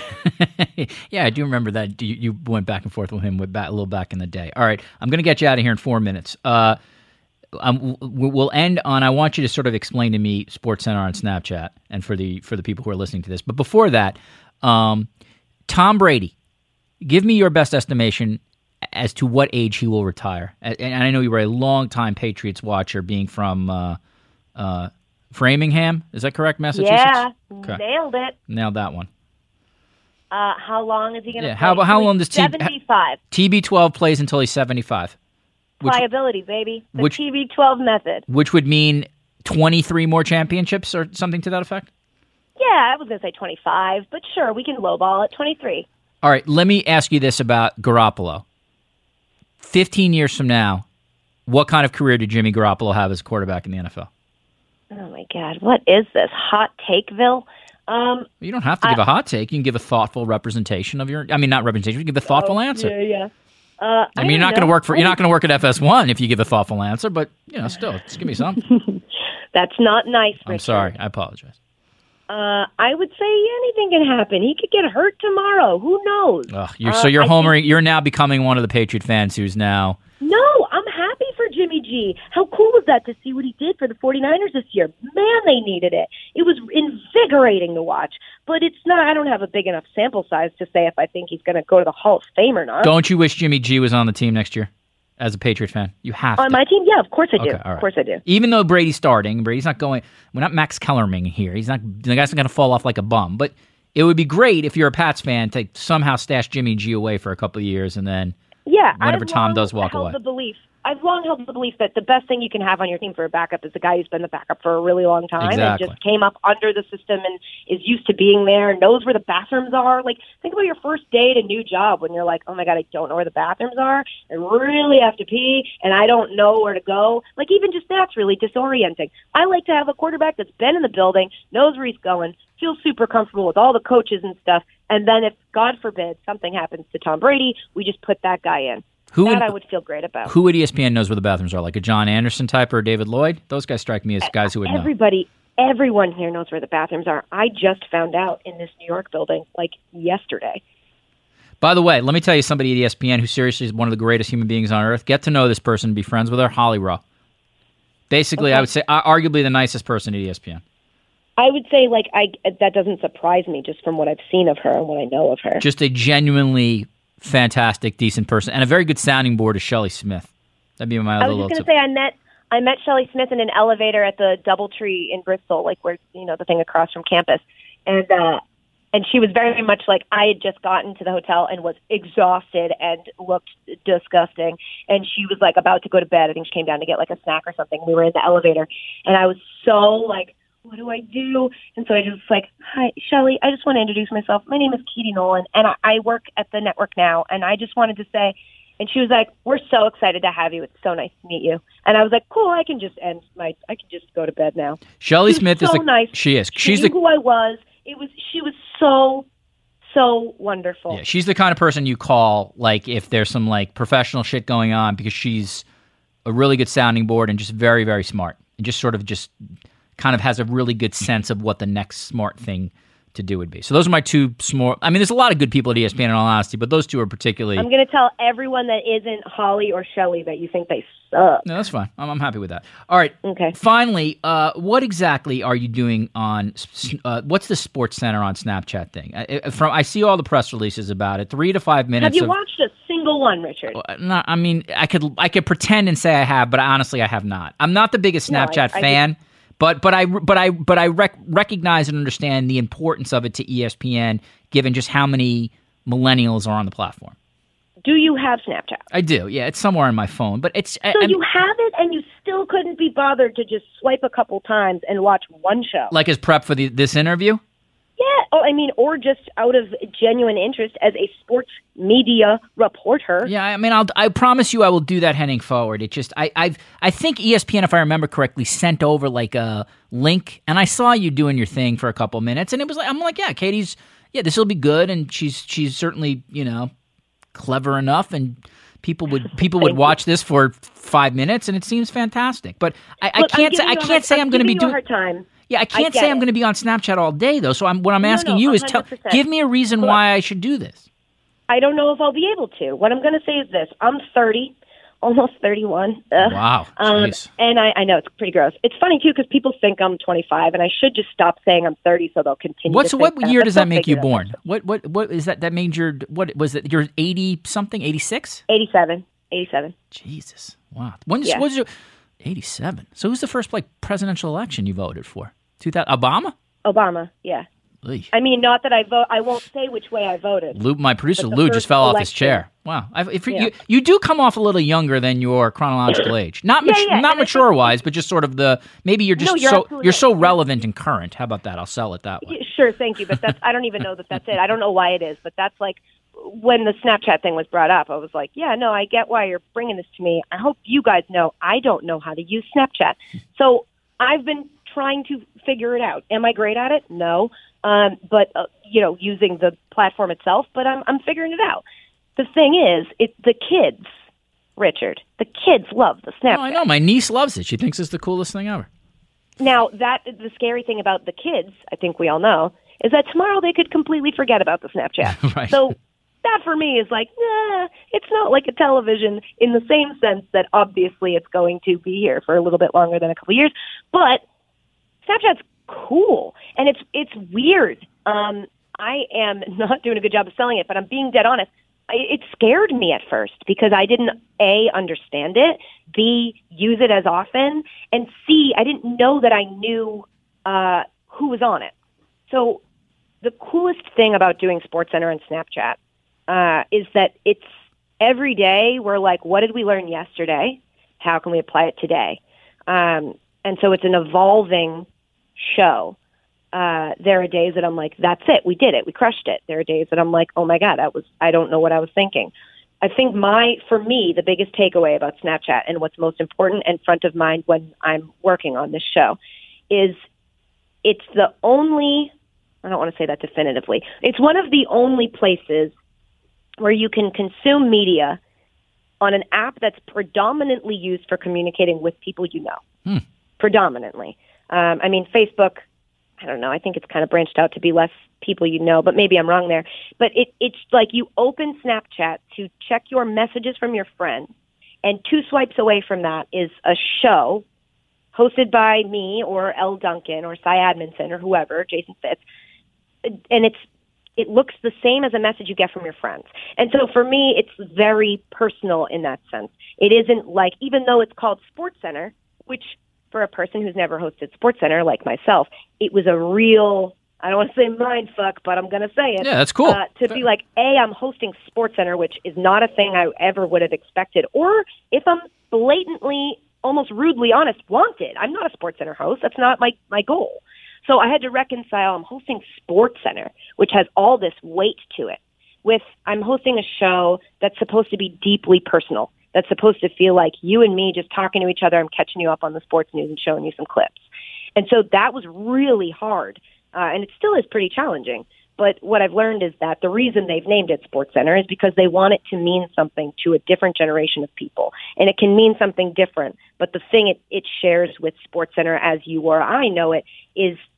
[SPEAKER 1] Yeah, I do remember that you, you went back and forth with him with back, a little back in the day. All right, I'm going to get you out of here in four minutes. Uh, um, we'll end on, I want you to sort of explain to me SportsCenter on Snapchat and for the for the people who are listening to this. But before that, um, Tom Brady, give me your best estimation as to what age he will retire. And I know you were a long-time Patriots watcher, being from uh, uh, Framingham. Is that correct, Massachusetts?
[SPEAKER 2] Yeah,
[SPEAKER 1] okay.
[SPEAKER 2] Nailed it.
[SPEAKER 1] Nailed that one.
[SPEAKER 2] Uh, how long is he going to
[SPEAKER 1] yeah,
[SPEAKER 2] play?
[SPEAKER 1] How, how long does T-
[SPEAKER 2] seventy-five.
[SPEAKER 1] T B twelve plays until he's seventy-five?
[SPEAKER 2] Which, Pliability, baby. The
[SPEAKER 1] which,
[SPEAKER 2] T B twelve method.
[SPEAKER 1] Which would mean twenty-three more championships or something to that effect?
[SPEAKER 2] Yeah, I was going to say twenty-five, but sure, we can lowball at twenty-three.
[SPEAKER 1] All right, let me ask you this about Garoppolo. fifteen years from now, what kind of career did Jimmy Garoppolo have as a quarterback in the N F L?
[SPEAKER 2] Oh, my God. What is this? Hot Takeville? Um,
[SPEAKER 1] you don't have to give I, a hot take. You can give a thoughtful representation of your. I mean, not representation. You can give a thoughtful
[SPEAKER 2] oh,
[SPEAKER 1] answer.
[SPEAKER 2] Yeah, yeah. Uh,
[SPEAKER 1] I mean, I you're not going to work for. You're not going to work at F S one if you give a thoughtful answer. But you know, still, just give me something.
[SPEAKER 2] That's not nice.
[SPEAKER 1] I'm
[SPEAKER 2] Richard.
[SPEAKER 1] sorry. I apologize.
[SPEAKER 2] Uh, I would say anything can happen. He could get hurt tomorrow. Who knows?
[SPEAKER 1] Ugh, you're,
[SPEAKER 2] uh,
[SPEAKER 1] so you're
[SPEAKER 2] I
[SPEAKER 1] homering.
[SPEAKER 2] Think,
[SPEAKER 1] you're now becoming one of the Patriot fans who's now.
[SPEAKER 2] No, I'm happy for Jimmy G. How cool was that to see what he did for the 49ers this year? Man, they needed it. It was invigorating to watch. But it's not. I don't have a big enough sample size to say if I think he's going to go to the Hall of Fame or not.
[SPEAKER 1] Don't you wish Jimmy G was on the team next year as a Patriot fan? You have
[SPEAKER 2] on
[SPEAKER 1] to.
[SPEAKER 2] my team. Yeah, of course I do.
[SPEAKER 1] Okay, right.
[SPEAKER 2] Of course I do.
[SPEAKER 1] Even though Brady's starting, Brady's not going. We're not Max Kellerman here. He's not. The guy's not going to fall off like a bum. But it would be great if you're a Pats fan to somehow stash Jimmy G away for a couple of years and then.
[SPEAKER 2] Yeah,
[SPEAKER 1] whenever
[SPEAKER 2] I've
[SPEAKER 1] Tom
[SPEAKER 2] long
[SPEAKER 1] does walk
[SPEAKER 2] held
[SPEAKER 1] away.
[SPEAKER 2] The belief. I've long held the belief that the best thing you can have on your team for a backup is a guy who's been the backup for a really long time
[SPEAKER 1] exactly.
[SPEAKER 2] and just came up under the system and is used to being there, knows where the bathrooms are. Like, think about your first day at a new job when you're like, oh my God, I don't know where the bathrooms are. I really have to pee and I don't know where to go. Like, even just that's really disorienting. I like to have a quarterback that's been in the building, knows where he's going, feels super comfortable with all the coaches and stuff. And then if, God forbid, something happens to Tom Brady, we just put that guy in.
[SPEAKER 1] Who
[SPEAKER 2] that
[SPEAKER 1] would,
[SPEAKER 2] I would feel great about.
[SPEAKER 1] Who at E S P N knows where the bathrooms are? Like a John Anderson type or a David Lloyd? Those guys strike me as guys who would know.
[SPEAKER 2] Everybody, everyone here knows where the bathrooms are. I just found out in this New York building, like, yesterday.
[SPEAKER 1] By the way, let me tell you somebody at E S P N who seriously is one of the greatest human beings on earth. Get to know this person, be friends with her, Holly Rowe. Basically, okay. I would say uh, arguably the nicest person at E S P N.
[SPEAKER 2] I would say, like, I that doesn't surprise me just from what I've seen of her and what I know of her.
[SPEAKER 1] Just a genuinely fantastic, decent person, and a very good sounding board is Shelley Smith. That'd be my
[SPEAKER 2] I
[SPEAKER 1] other
[SPEAKER 2] was just
[SPEAKER 1] little
[SPEAKER 2] going to say I met I met Shelley Smith in an elevator at the DoubleTree in Bristol, like where you know the thing across from campus, and uh, and she was very much like I had just gotten to the hotel and was exhausted and looked disgusting, and she was like about to go to bed. I think she came down to get like a snack or something. We were in the elevator, and I was so like, what do I do? And so I just like, hi, Shelley, I just want to introduce myself. My name is Katie Nolan, and I, I work at the network now, and I just wanted to say, and she was like, we're so excited to have you. It's so nice to meet you. And I was like, cool, I can just end my, I can just go to bed now.
[SPEAKER 1] Shelley Smith
[SPEAKER 2] so
[SPEAKER 1] is the,
[SPEAKER 2] nice.
[SPEAKER 1] She is.
[SPEAKER 2] She
[SPEAKER 1] She's
[SPEAKER 2] knew
[SPEAKER 1] the,
[SPEAKER 2] who I was. It was, she was so, so wonderful.
[SPEAKER 1] Yeah, she's the kind of person you call, like, if there's some, like, professional shit going on, because she's a really good sounding board and just very, very smart. And just sort of just... kind of has a really good sense of what the next smart thing to do would be. So those are my two small. I mean, there's a lot of good people at E S P N in all honesty, but those two are particularly.
[SPEAKER 2] I'm going to tell everyone that isn't Holly or Shelley that you think they suck.
[SPEAKER 1] No, that's fine. I'm, I'm happy with that. All right.
[SPEAKER 2] Okay.
[SPEAKER 1] Finally, uh, what exactly are you doing on? Uh, what's the Sports Center on Snapchat thing? I, from I see all the press releases about it. Three to five minutes.
[SPEAKER 2] Have you
[SPEAKER 1] of,
[SPEAKER 2] watched a single one, Richard?
[SPEAKER 1] Not, I mean, I could I could pretend and say I have, but honestly, I have not. I'm not the biggest Snapchat
[SPEAKER 2] no, I,
[SPEAKER 1] fan.
[SPEAKER 2] I just,
[SPEAKER 1] But but I but I but I rec- recognize and understand the importance of it to E S P N, given just how many millennials are on the platform.
[SPEAKER 2] Do you have Snapchat?
[SPEAKER 1] I do. Yeah, it's somewhere on my phone, but it's.
[SPEAKER 2] So
[SPEAKER 1] I,
[SPEAKER 2] you have it, and you still couldn't be bothered to just swipe a couple times and watch one show,
[SPEAKER 1] like as prep for the, this interview.
[SPEAKER 2] Yeah. Oh, I mean, or just out of genuine interest as a sports media reporter.
[SPEAKER 1] Yeah, I mean, I'll, I promise you I will do that heading forward. It just, I I've, I think E S P N, if I remember correctly, sent over like a link, and I saw you doing your thing for a couple minutes, and it was like, I'm like, yeah, Katie's, yeah, this will be good, and she's she's certainly, you know, clever enough, and people would people would watch this for five minutes, and it seems fantastic. But I, I
[SPEAKER 2] Look,
[SPEAKER 1] can't say I can't hard, say I'm, I'm going to be doing.
[SPEAKER 2] Hard time.
[SPEAKER 1] Yeah, I can't I say I'm going to be on Snapchat all day, though. So I'm, what I'm asking
[SPEAKER 2] no, no,
[SPEAKER 1] you is, tell, give me a reason Look, why I should do this.
[SPEAKER 2] I don't know if I'll be able to. What I'm going to say is this. I'm thirty, almost thirty-one. Ugh.
[SPEAKER 1] Wow.
[SPEAKER 2] Um, and I, I know, it's pretty gross. It's funny, too, because people think I'm twenty-five, and I should just stop saying I'm thirty so they'll continue
[SPEAKER 1] What's,
[SPEAKER 2] to
[SPEAKER 1] What
[SPEAKER 2] think
[SPEAKER 1] year
[SPEAKER 2] that.
[SPEAKER 1] does that make you born? What What What is that? That made your, what was it? You're eighty-something, eighty-six?
[SPEAKER 2] eighty-seven. eighty-seven.
[SPEAKER 1] Jesus. Wow. When
[SPEAKER 2] yeah.
[SPEAKER 1] was your, eighty-seven? So who's the first, like, presidential election you voted for? two thousand Obama?
[SPEAKER 2] Obama, yeah.
[SPEAKER 1] Oy.
[SPEAKER 2] I mean, not that I vote. I won't say which way I voted.
[SPEAKER 1] Lou, my producer Lou just fell election. off his chair. Wow, I, if
[SPEAKER 2] yeah.
[SPEAKER 1] you you do come off a little younger than your chronological age, not
[SPEAKER 2] yeah,
[SPEAKER 1] mat-
[SPEAKER 2] yeah.
[SPEAKER 1] not mature wise, but just sort of the maybe you're just
[SPEAKER 2] no, you're
[SPEAKER 1] so you're
[SPEAKER 2] right.
[SPEAKER 1] so relevant and current. How about that? I'll sell it that way.
[SPEAKER 2] Sure, thank you, but that's I don't even know that that's it. I don't know why it is, but that's like when the Snapchat thing was brought up. I was like, yeah, no, I get why you're bringing this to me. I hope you guys know I don't know how to use Snapchat, so I've been trying to figure it out. Am I great at it? No. Um, but, uh, you know, using the platform itself, but I'm, I'm figuring it out. The thing is, it, the kids, Richard, the kids love the Snapchat.
[SPEAKER 1] Oh, I know. My niece loves it. She thinks it's the coolest thing ever.
[SPEAKER 2] Now, that the scary thing about the kids, I think we all know, is that tomorrow they could completely forget about the Snapchat.
[SPEAKER 1] Right.
[SPEAKER 2] So that for me is like, nah, it's not like a television in the same sense that obviously it's going to be here for a little bit longer than a couple of years. But Snapchat's cool, and it's it's weird. Um, I am not doing a good job of selling it, but I'm being dead honest. I, it scared me at first because I didn't, A, understand it, B, use it as often, and C, I didn't know that I knew uh, who was on it. So the coolest thing about doing SportsCenter and Snapchat uh, is that it's every day we're like, what did we learn yesterday? How can we apply it today? Um, and so it's an evolving show. Uh, there are days that I'm like, that's it. We did it. We crushed it. There are days that I'm like, oh my God, that was, I don't know what I was thinking. I think my, for me, the biggest takeaway about Snapchat and what's most important and front of mind when I'm working on this show is it's the only, I don't want to say that definitively. It's one of the only places where you can consume media on an app that's predominantly used for communicating with people you know.
[SPEAKER 1] Hmm.
[SPEAKER 2] Predominantly. Um, I mean, Facebook, I don't know, I think it's kind of branched out to be less people you know, but maybe I'm wrong there. But it, it's like you open Snapchat to check your messages from your friends, and two swipes away from that is a show hosted by me or Elle Duncan or Cy Admonson or whoever, Jason Fitz, and it's it looks the same as a message you get from your friends. And so for me, it's very personal in that sense. It isn't like, even though it's called SportsCenter, which for a person who's never hosted SportsCenter like myself, it was a real, I don't want to say mind fuck, but I'm going to say it.
[SPEAKER 1] Yeah, that's cool.
[SPEAKER 2] Uh, to be like, A, I'm hosting SportsCenter, which is not a thing I ever would have expected. Or if I'm blatantly, almost rudely honest, wanted. I'm not a SportsCenter host. That's not my, my goal. So I had to reconcile, I'm hosting SportsCenter, which has all this weight to it, with I'm hosting a show that's supposed to be deeply personal. That's supposed to feel like you and me just talking to each other. I'm catching you up on the sports news and showing you some clips. And so that was really hard. Uh, and it still is pretty challenging. But what I've learned is that the reason they've named it SportsCenter is because they want it to mean something to a different generation of people. And it can mean something different. But the thing it, it shares with SportsCenter as you or I know it is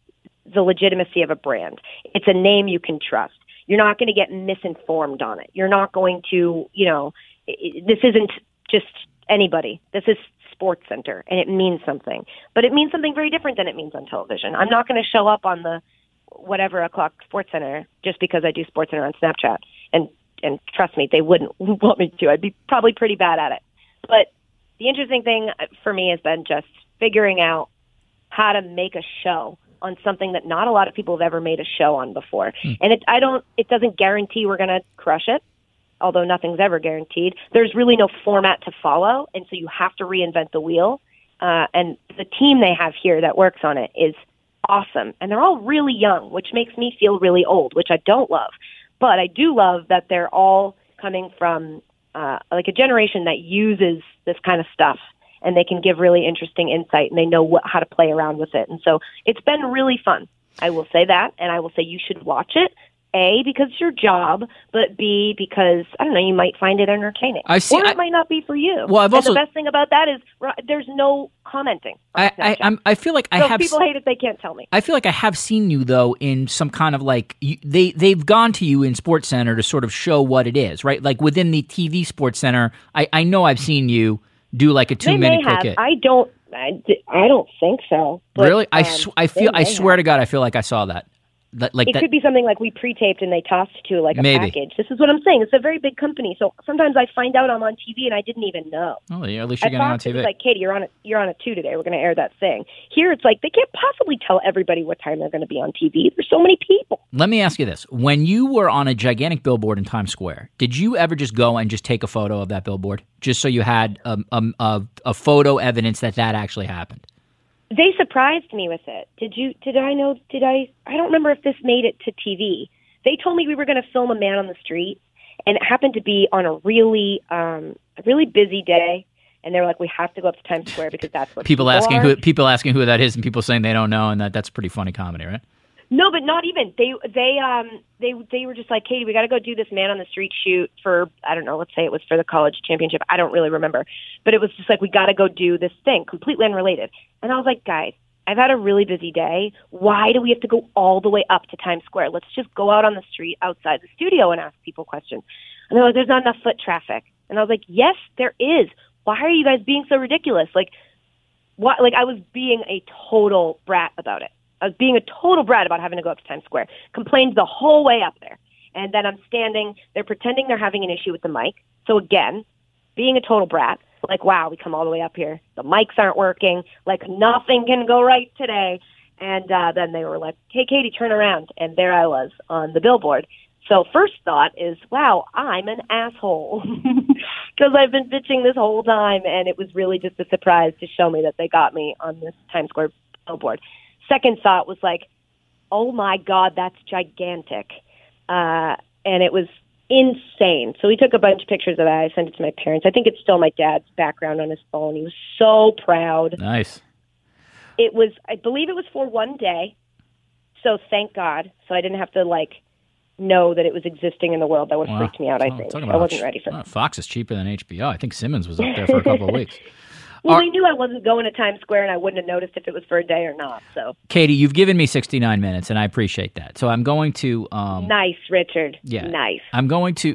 [SPEAKER 2] the legitimacy of a brand. It's a name you can trust. You're not going to get misinformed on it. You're not going to, you know, it, this isn't just anybody. This is SportsCenter, and it means something. But it means something very different than it means on television. I'm not going to show up on the whatever o'clock SportsCenter just because I do SportsCenter on Snapchat. And and trust me, they wouldn't want me to. I'd be probably pretty bad at it. But the interesting thing for me has been just figuring out how to make a show on something that not a lot of people have ever made a show on before. Hmm. And it, I don't, it doesn't guarantee we're going to crush it, although nothing's ever guaranteed. There's really no format to follow, and so you have to reinvent the wheel. Uh, and the team they have here that works on it is awesome. And they're all really young, which makes me feel really old, which I don't love. But I do love that they're all coming from uh, like a generation that uses this kind of stuff, and they can give really interesting insight, and they know what, how to play around with it. And so it's been really fun. I will say that, and I will say you should watch it, A, because it's your job, but B, because, I don't know, you might find it entertaining.
[SPEAKER 1] I see,
[SPEAKER 2] or it
[SPEAKER 1] I,
[SPEAKER 2] might not be for you.
[SPEAKER 1] Well, I've
[SPEAKER 2] and
[SPEAKER 1] also,
[SPEAKER 2] the best thing about that is there's no commenting.
[SPEAKER 1] I, I, I'm, I feel like I
[SPEAKER 2] so
[SPEAKER 1] have...
[SPEAKER 2] if people hate it, they can't tell me.
[SPEAKER 1] I feel like I have seen you, though, in some kind of like... You, they, they've gone to you in SportsCenter to sort of show what it is, right? Like within the T V SportsCenter, I, I know I've seen you do like a two-minute cricket.
[SPEAKER 2] I don't... I, I don't think so. But,
[SPEAKER 1] really? I,
[SPEAKER 2] um,
[SPEAKER 1] sw- I feel. I swear
[SPEAKER 2] have.
[SPEAKER 1] to God, I feel like I saw that. That like
[SPEAKER 2] it
[SPEAKER 1] that.
[SPEAKER 2] could be something like we pre-taped and they tossed to like a
[SPEAKER 1] Maybe.
[SPEAKER 2] package. This is what I'm saying. It's a very big company, so sometimes I find out I'm on T V and I didn't even know.
[SPEAKER 1] Oh, yeah, at least you're
[SPEAKER 2] At
[SPEAKER 1] getting
[SPEAKER 2] Fox,
[SPEAKER 1] on T V.
[SPEAKER 2] It's like, Katie, you're on a you're on a two today. We're going to air that thing. Here, it's like they can't possibly tell everybody what time they're going to be on T V. There's so many people.
[SPEAKER 1] Let me ask you this: when you were on a gigantic billboard in Times Square, did you ever just go and just take a photo of that billboard, just so you had um, um, a a photo evidence that that actually happened?
[SPEAKER 2] They surprised me with it. Did you? Did I know? Did I? I don't remember if this made it to T V. They told me we were going to film a man on the street, and it happened to be on a really, um, a really busy day. And they were like, "We have to go up to Times Square because that's what people,
[SPEAKER 1] people asking
[SPEAKER 2] are.
[SPEAKER 1] who people asking who that is, and people saying they don't know, and that that's pretty funny comedy, right?
[SPEAKER 2] No, but not even. They they um they they were just like, Katie, we got to go do this man on the street shoot for, I don't know, let's say it was for the college championship. I don't really remember. But it was just like, we got to go do this thing, completely unrelated. And I was like, guys, I've had a really busy day. Why do we have to go all the way up to Times Square? Let's just go out on the street outside the studio and ask people questions. And they're like, there's not enough foot traffic. And I was like, yes, there is. Why are you guys being so ridiculous? Like, what? Like I was being a total brat about it. I was being a total brat about having to go up to Times Square. Complained the whole way up there. And then I'm standing, they're pretending they're having an issue with the mic. So again, being a total brat, like, wow, we come all the way up here. The mics aren't working. Like, nothing can go right today. And uh, then they were like, hey, Katie, turn around. And there I was on the billboard. So first thought is, wow, I'm an asshole. Because I've been bitching this whole time. And it was really just a surprise to show me that they got me on this Times Square billboard. Second thought was like, oh my God, that's gigantic. Uh, and it was insane. So we took a bunch of pictures of that. I sent it to my parents. I think it's still my dad's background on his phone. He was so proud.
[SPEAKER 1] Nice.
[SPEAKER 2] It was, I believe it was for one day. So thank God. So I didn't have to like know that it was existing in the world. That would have
[SPEAKER 1] Wow.
[SPEAKER 2] freaked me out, I
[SPEAKER 1] Oh,
[SPEAKER 2] think.
[SPEAKER 1] talking
[SPEAKER 2] I
[SPEAKER 1] about
[SPEAKER 2] wasn't
[SPEAKER 1] ch-
[SPEAKER 2] ready for
[SPEAKER 1] oh,
[SPEAKER 2] that.
[SPEAKER 1] Fox is cheaper than H B O. I think Simmons was up there for a couple of weeks.
[SPEAKER 2] Well,
[SPEAKER 1] Are-
[SPEAKER 2] they knew I wasn't going to Times Square, and I wouldn't have noticed if it was for a day or not. So
[SPEAKER 1] Katie, you've given me sixty-nine minutes, and I appreciate that. So I'm going to... Um,
[SPEAKER 2] nice, Richard.
[SPEAKER 1] Yeah.
[SPEAKER 2] Nice.
[SPEAKER 1] I'm going to...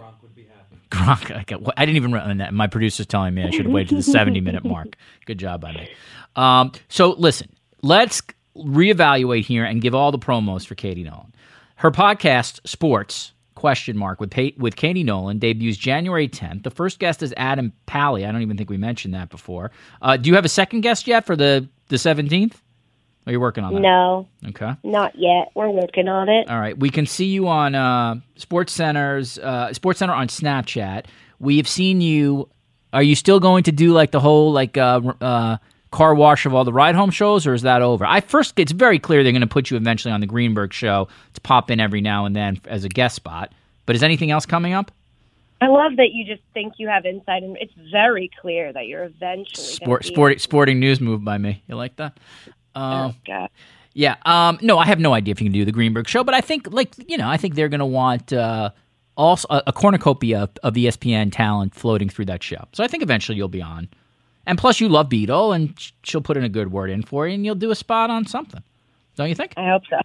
[SPEAKER 1] Gronk, okay, I didn't even run that. My producer's telling me I should have waited to the seventy-minute mark. Good job by me. Um, so listen, let's reevaluate here and give all the promos for Katie Nolan. Her podcast, Sports, question mark, with pa- with Katie Nolan, debuts January tenth. The first guest is Adam Pally. I don't even think we mentioned that before. Uh, do you have a second guest yet for the, the seventeenth? Are you working on that?
[SPEAKER 2] No.
[SPEAKER 1] Okay.
[SPEAKER 2] Not yet. We're working on it.
[SPEAKER 1] All right. We can see you on uh, SportsCenter's uh, SportsCenter on Snapchat. We have seen you. Are you still going to do like the whole like uh, uh, car wash of all the ride home shows, or is that over? I first, it's very clear they're going to put you eventually on the Greenberg show to pop in every now and then as a guest spot. But is anything else coming up?
[SPEAKER 2] I love that you just think you have insight, and it's very clear that you're eventually
[SPEAKER 1] Sport,
[SPEAKER 2] be
[SPEAKER 1] sporting, sporting news move by me. You like that? Uh,
[SPEAKER 2] Oh, God.
[SPEAKER 1] Yeah. Um, no, I have no idea if you can do the Greenberg show, but I think, like, you know, I think they're going to want uh, also a, a cornucopia of, of E S P N talent floating through that show. So I think eventually you'll be on. And plus, you love Beetle, and she'll put in a good word in for you, and you'll do a spot on something. Don't you think?
[SPEAKER 2] I hope so.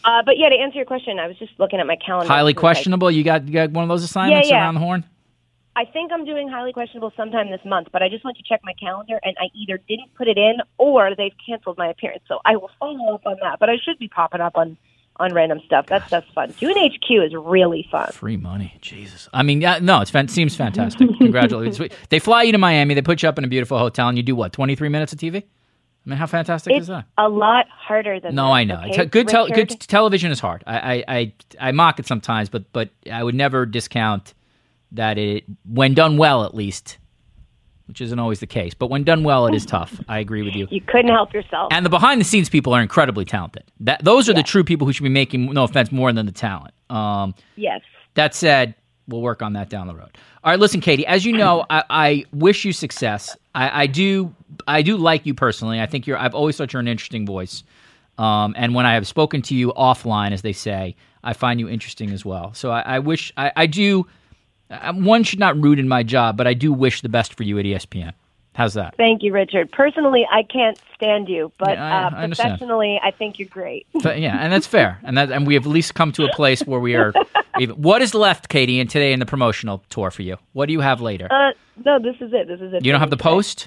[SPEAKER 2] Uh, but yeah, to answer your question, I was just looking at my calendar.
[SPEAKER 1] Highly questionable. You got you got one of those assignments
[SPEAKER 2] yeah, yeah.
[SPEAKER 1] around the horn?
[SPEAKER 2] I think I'm doing highly questionable sometime this month, but I just want to check my calendar, and I either didn't put it in or they've canceled my appearance. So I will follow up on that. But I should be popping up on, on random stuff. That stuff's fun. Doing H Q is really fun. Free
[SPEAKER 1] money. Jesus. I mean, yeah, no, it seems fantastic. Congratulations. They fly you to Miami. They put you up in a beautiful hotel, and you do what, twenty-three minutes of T V? I mean, how fantastic
[SPEAKER 2] it's
[SPEAKER 1] is that?
[SPEAKER 2] A lot harder than
[SPEAKER 1] no,
[SPEAKER 2] that.
[SPEAKER 1] I know.
[SPEAKER 2] Okay,
[SPEAKER 1] good, tel-
[SPEAKER 2] Richard?
[SPEAKER 1] good television is hard. I, I, I, I mock it sometimes, but but I would never discount that it, when done well, at least, which isn't always the case, but when done well, it is tough. I agree with you.
[SPEAKER 2] You couldn't help yourself.
[SPEAKER 1] And the behind-the-scenes people are incredibly talented. That those are
[SPEAKER 2] yes.
[SPEAKER 1] the true people who should be making, no offense, more than the talent. Um,
[SPEAKER 2] yes.
[SPEAKER 1] That said, we'll work on that down the road. All right, listen, Katie. As you know, I, I wish you success. I, I do. I do like you personally. I think you're. I've always thought you're an interesting voice. Um, and when I have spoken to you offline, as they say, I find you interesting as well. So I, I wish. I, I do. One should not root in my job, but I do wish the best for you at E S P N. How's that?
[SPEAKER 2] Thank you, Richard. Personally, I can't stand you, but
[SPEAKER 1] yeah, I,
[SPEAKER 2] uh,
[SPEAKER 1] I
[SPEAKER 2] professionally, I think you're great.
[SPEAKER 1] But, yeah, and that's fair. And that, and we have at least come to a place where we are even. What is left, Katie, and today in the promotional tour for you? What do you have later?
[SPEAKER 2] Uh, no, this is it. This is it.
[SPEAKER 1] You don't have the
[SPEAKER 2] today. Post?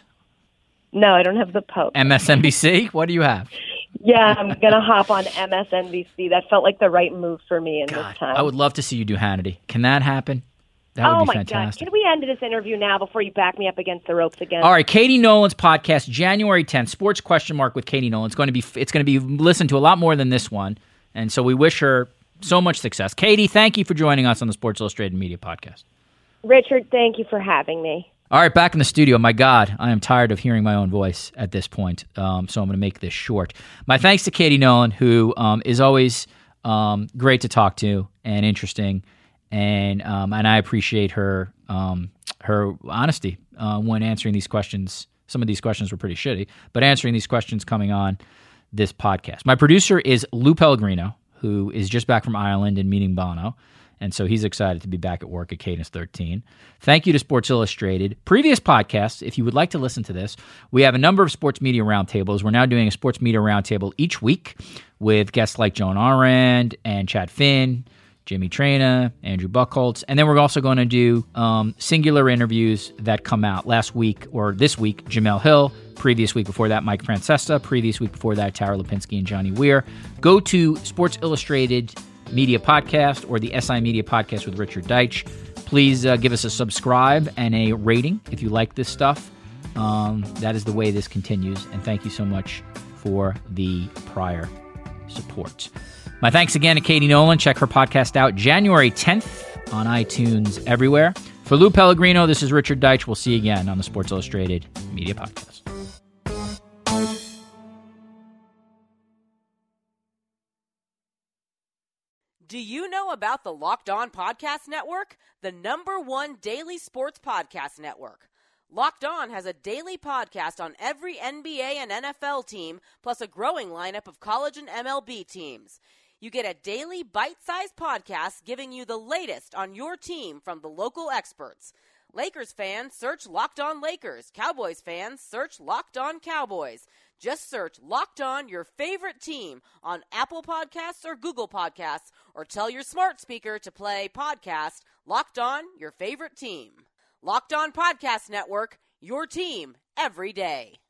[SPEAKER 2] No, I don't have the Post.
[SPEAKER 1] M S N B C? What do you have?
[SPEAKER 2] Yeah, I'm going to hop on M S N B C. That felt like the right move for me in
[SPEAKER 1] God,
[SPEAKER 2] this time.
[SPEAKER 1] I would love to see you do Hannity. Can that happen? That would
[SPEAKER 2] oh
[SPEAKER 1] be
[SPEAKER 2] my
[SPEAKER 1] fantastic.
[SPEAKER 2] God. Can we end this interview now before you back me up against the ropes again?
[SPEAKER 1] All right, Katie Nolan's podcast, January tenth, Sports Question Mark with Katie Nolan. It's going to be it's going to be listened to a lot more than this one, and so we wish her so much success. Katie, thank you for joining us on the Sports Illustrated Media Podcast.
[SPEAKER 2] Richard, thank you for having me.
[SPEAKER 1] All right, back in the studio. My God, I am tired of hearing my own voice at this point, um, so I'm going to make this short. My thanks to Katie Nolan, who um, is always um, great to talk to and interesting, and um, and I appreciate her um, her honesty uh, when answering these questions. Some of these questions were pretty shitty, but answering these questions coming on this podcast. My producer is Lou Pellegrino, who is just back from Ireland and meeting Bono. And so he's excited to be back at work at Cadence thirteen. Thank you to Sports Illustrated. Previous podcasts, if you would like to listen to this, we have a number of sports media roundtables. We're now doing a sports media roundtable each week with guests like Joan Arand and Chad Finn, Jimmy Traina, Andrew Buchholz. And then we're also going to do um, singular interviews that come out last week or this week, Jamel Hill. Previous week before that, Mike Francesa. Previous week before that, Tara Lipinski and Johnny Weir. Go to Sports Illustrated Media Podcast or the S I Media Podcast with Richard Deitsch. Please uh, give us a subscribe and a rating if you like this stuff. Um, that is the way this continues. And thank you so much for the prior support. My thanks again to Katie Nolan. Check her podcast out January tenth on iTunes everywhere. For Lou Pellegrino, this is Richard Deitsch. We'll see you again on the Sports Illustrated Media Podcast.
[SPEAKER 3] Do you know about the Locked On Podcast Network? The number one daily sports podcast network. Locked On has a daily podcast on every N B A and N F L team, plus a growing lineup of college and M L B teams. You get a daily bite-sized podcast giving you the latest on your team from the local experts. Lakers fans, search Locked On Lakers. Cowboys fans, search Locked On Cowboys. Just search Locked On your favorite team on Apple Podcasts or Google Podcasts, or tell your smart speaker to play podcast Locked On your favorite team. Locked On Podcast Network, your team every day.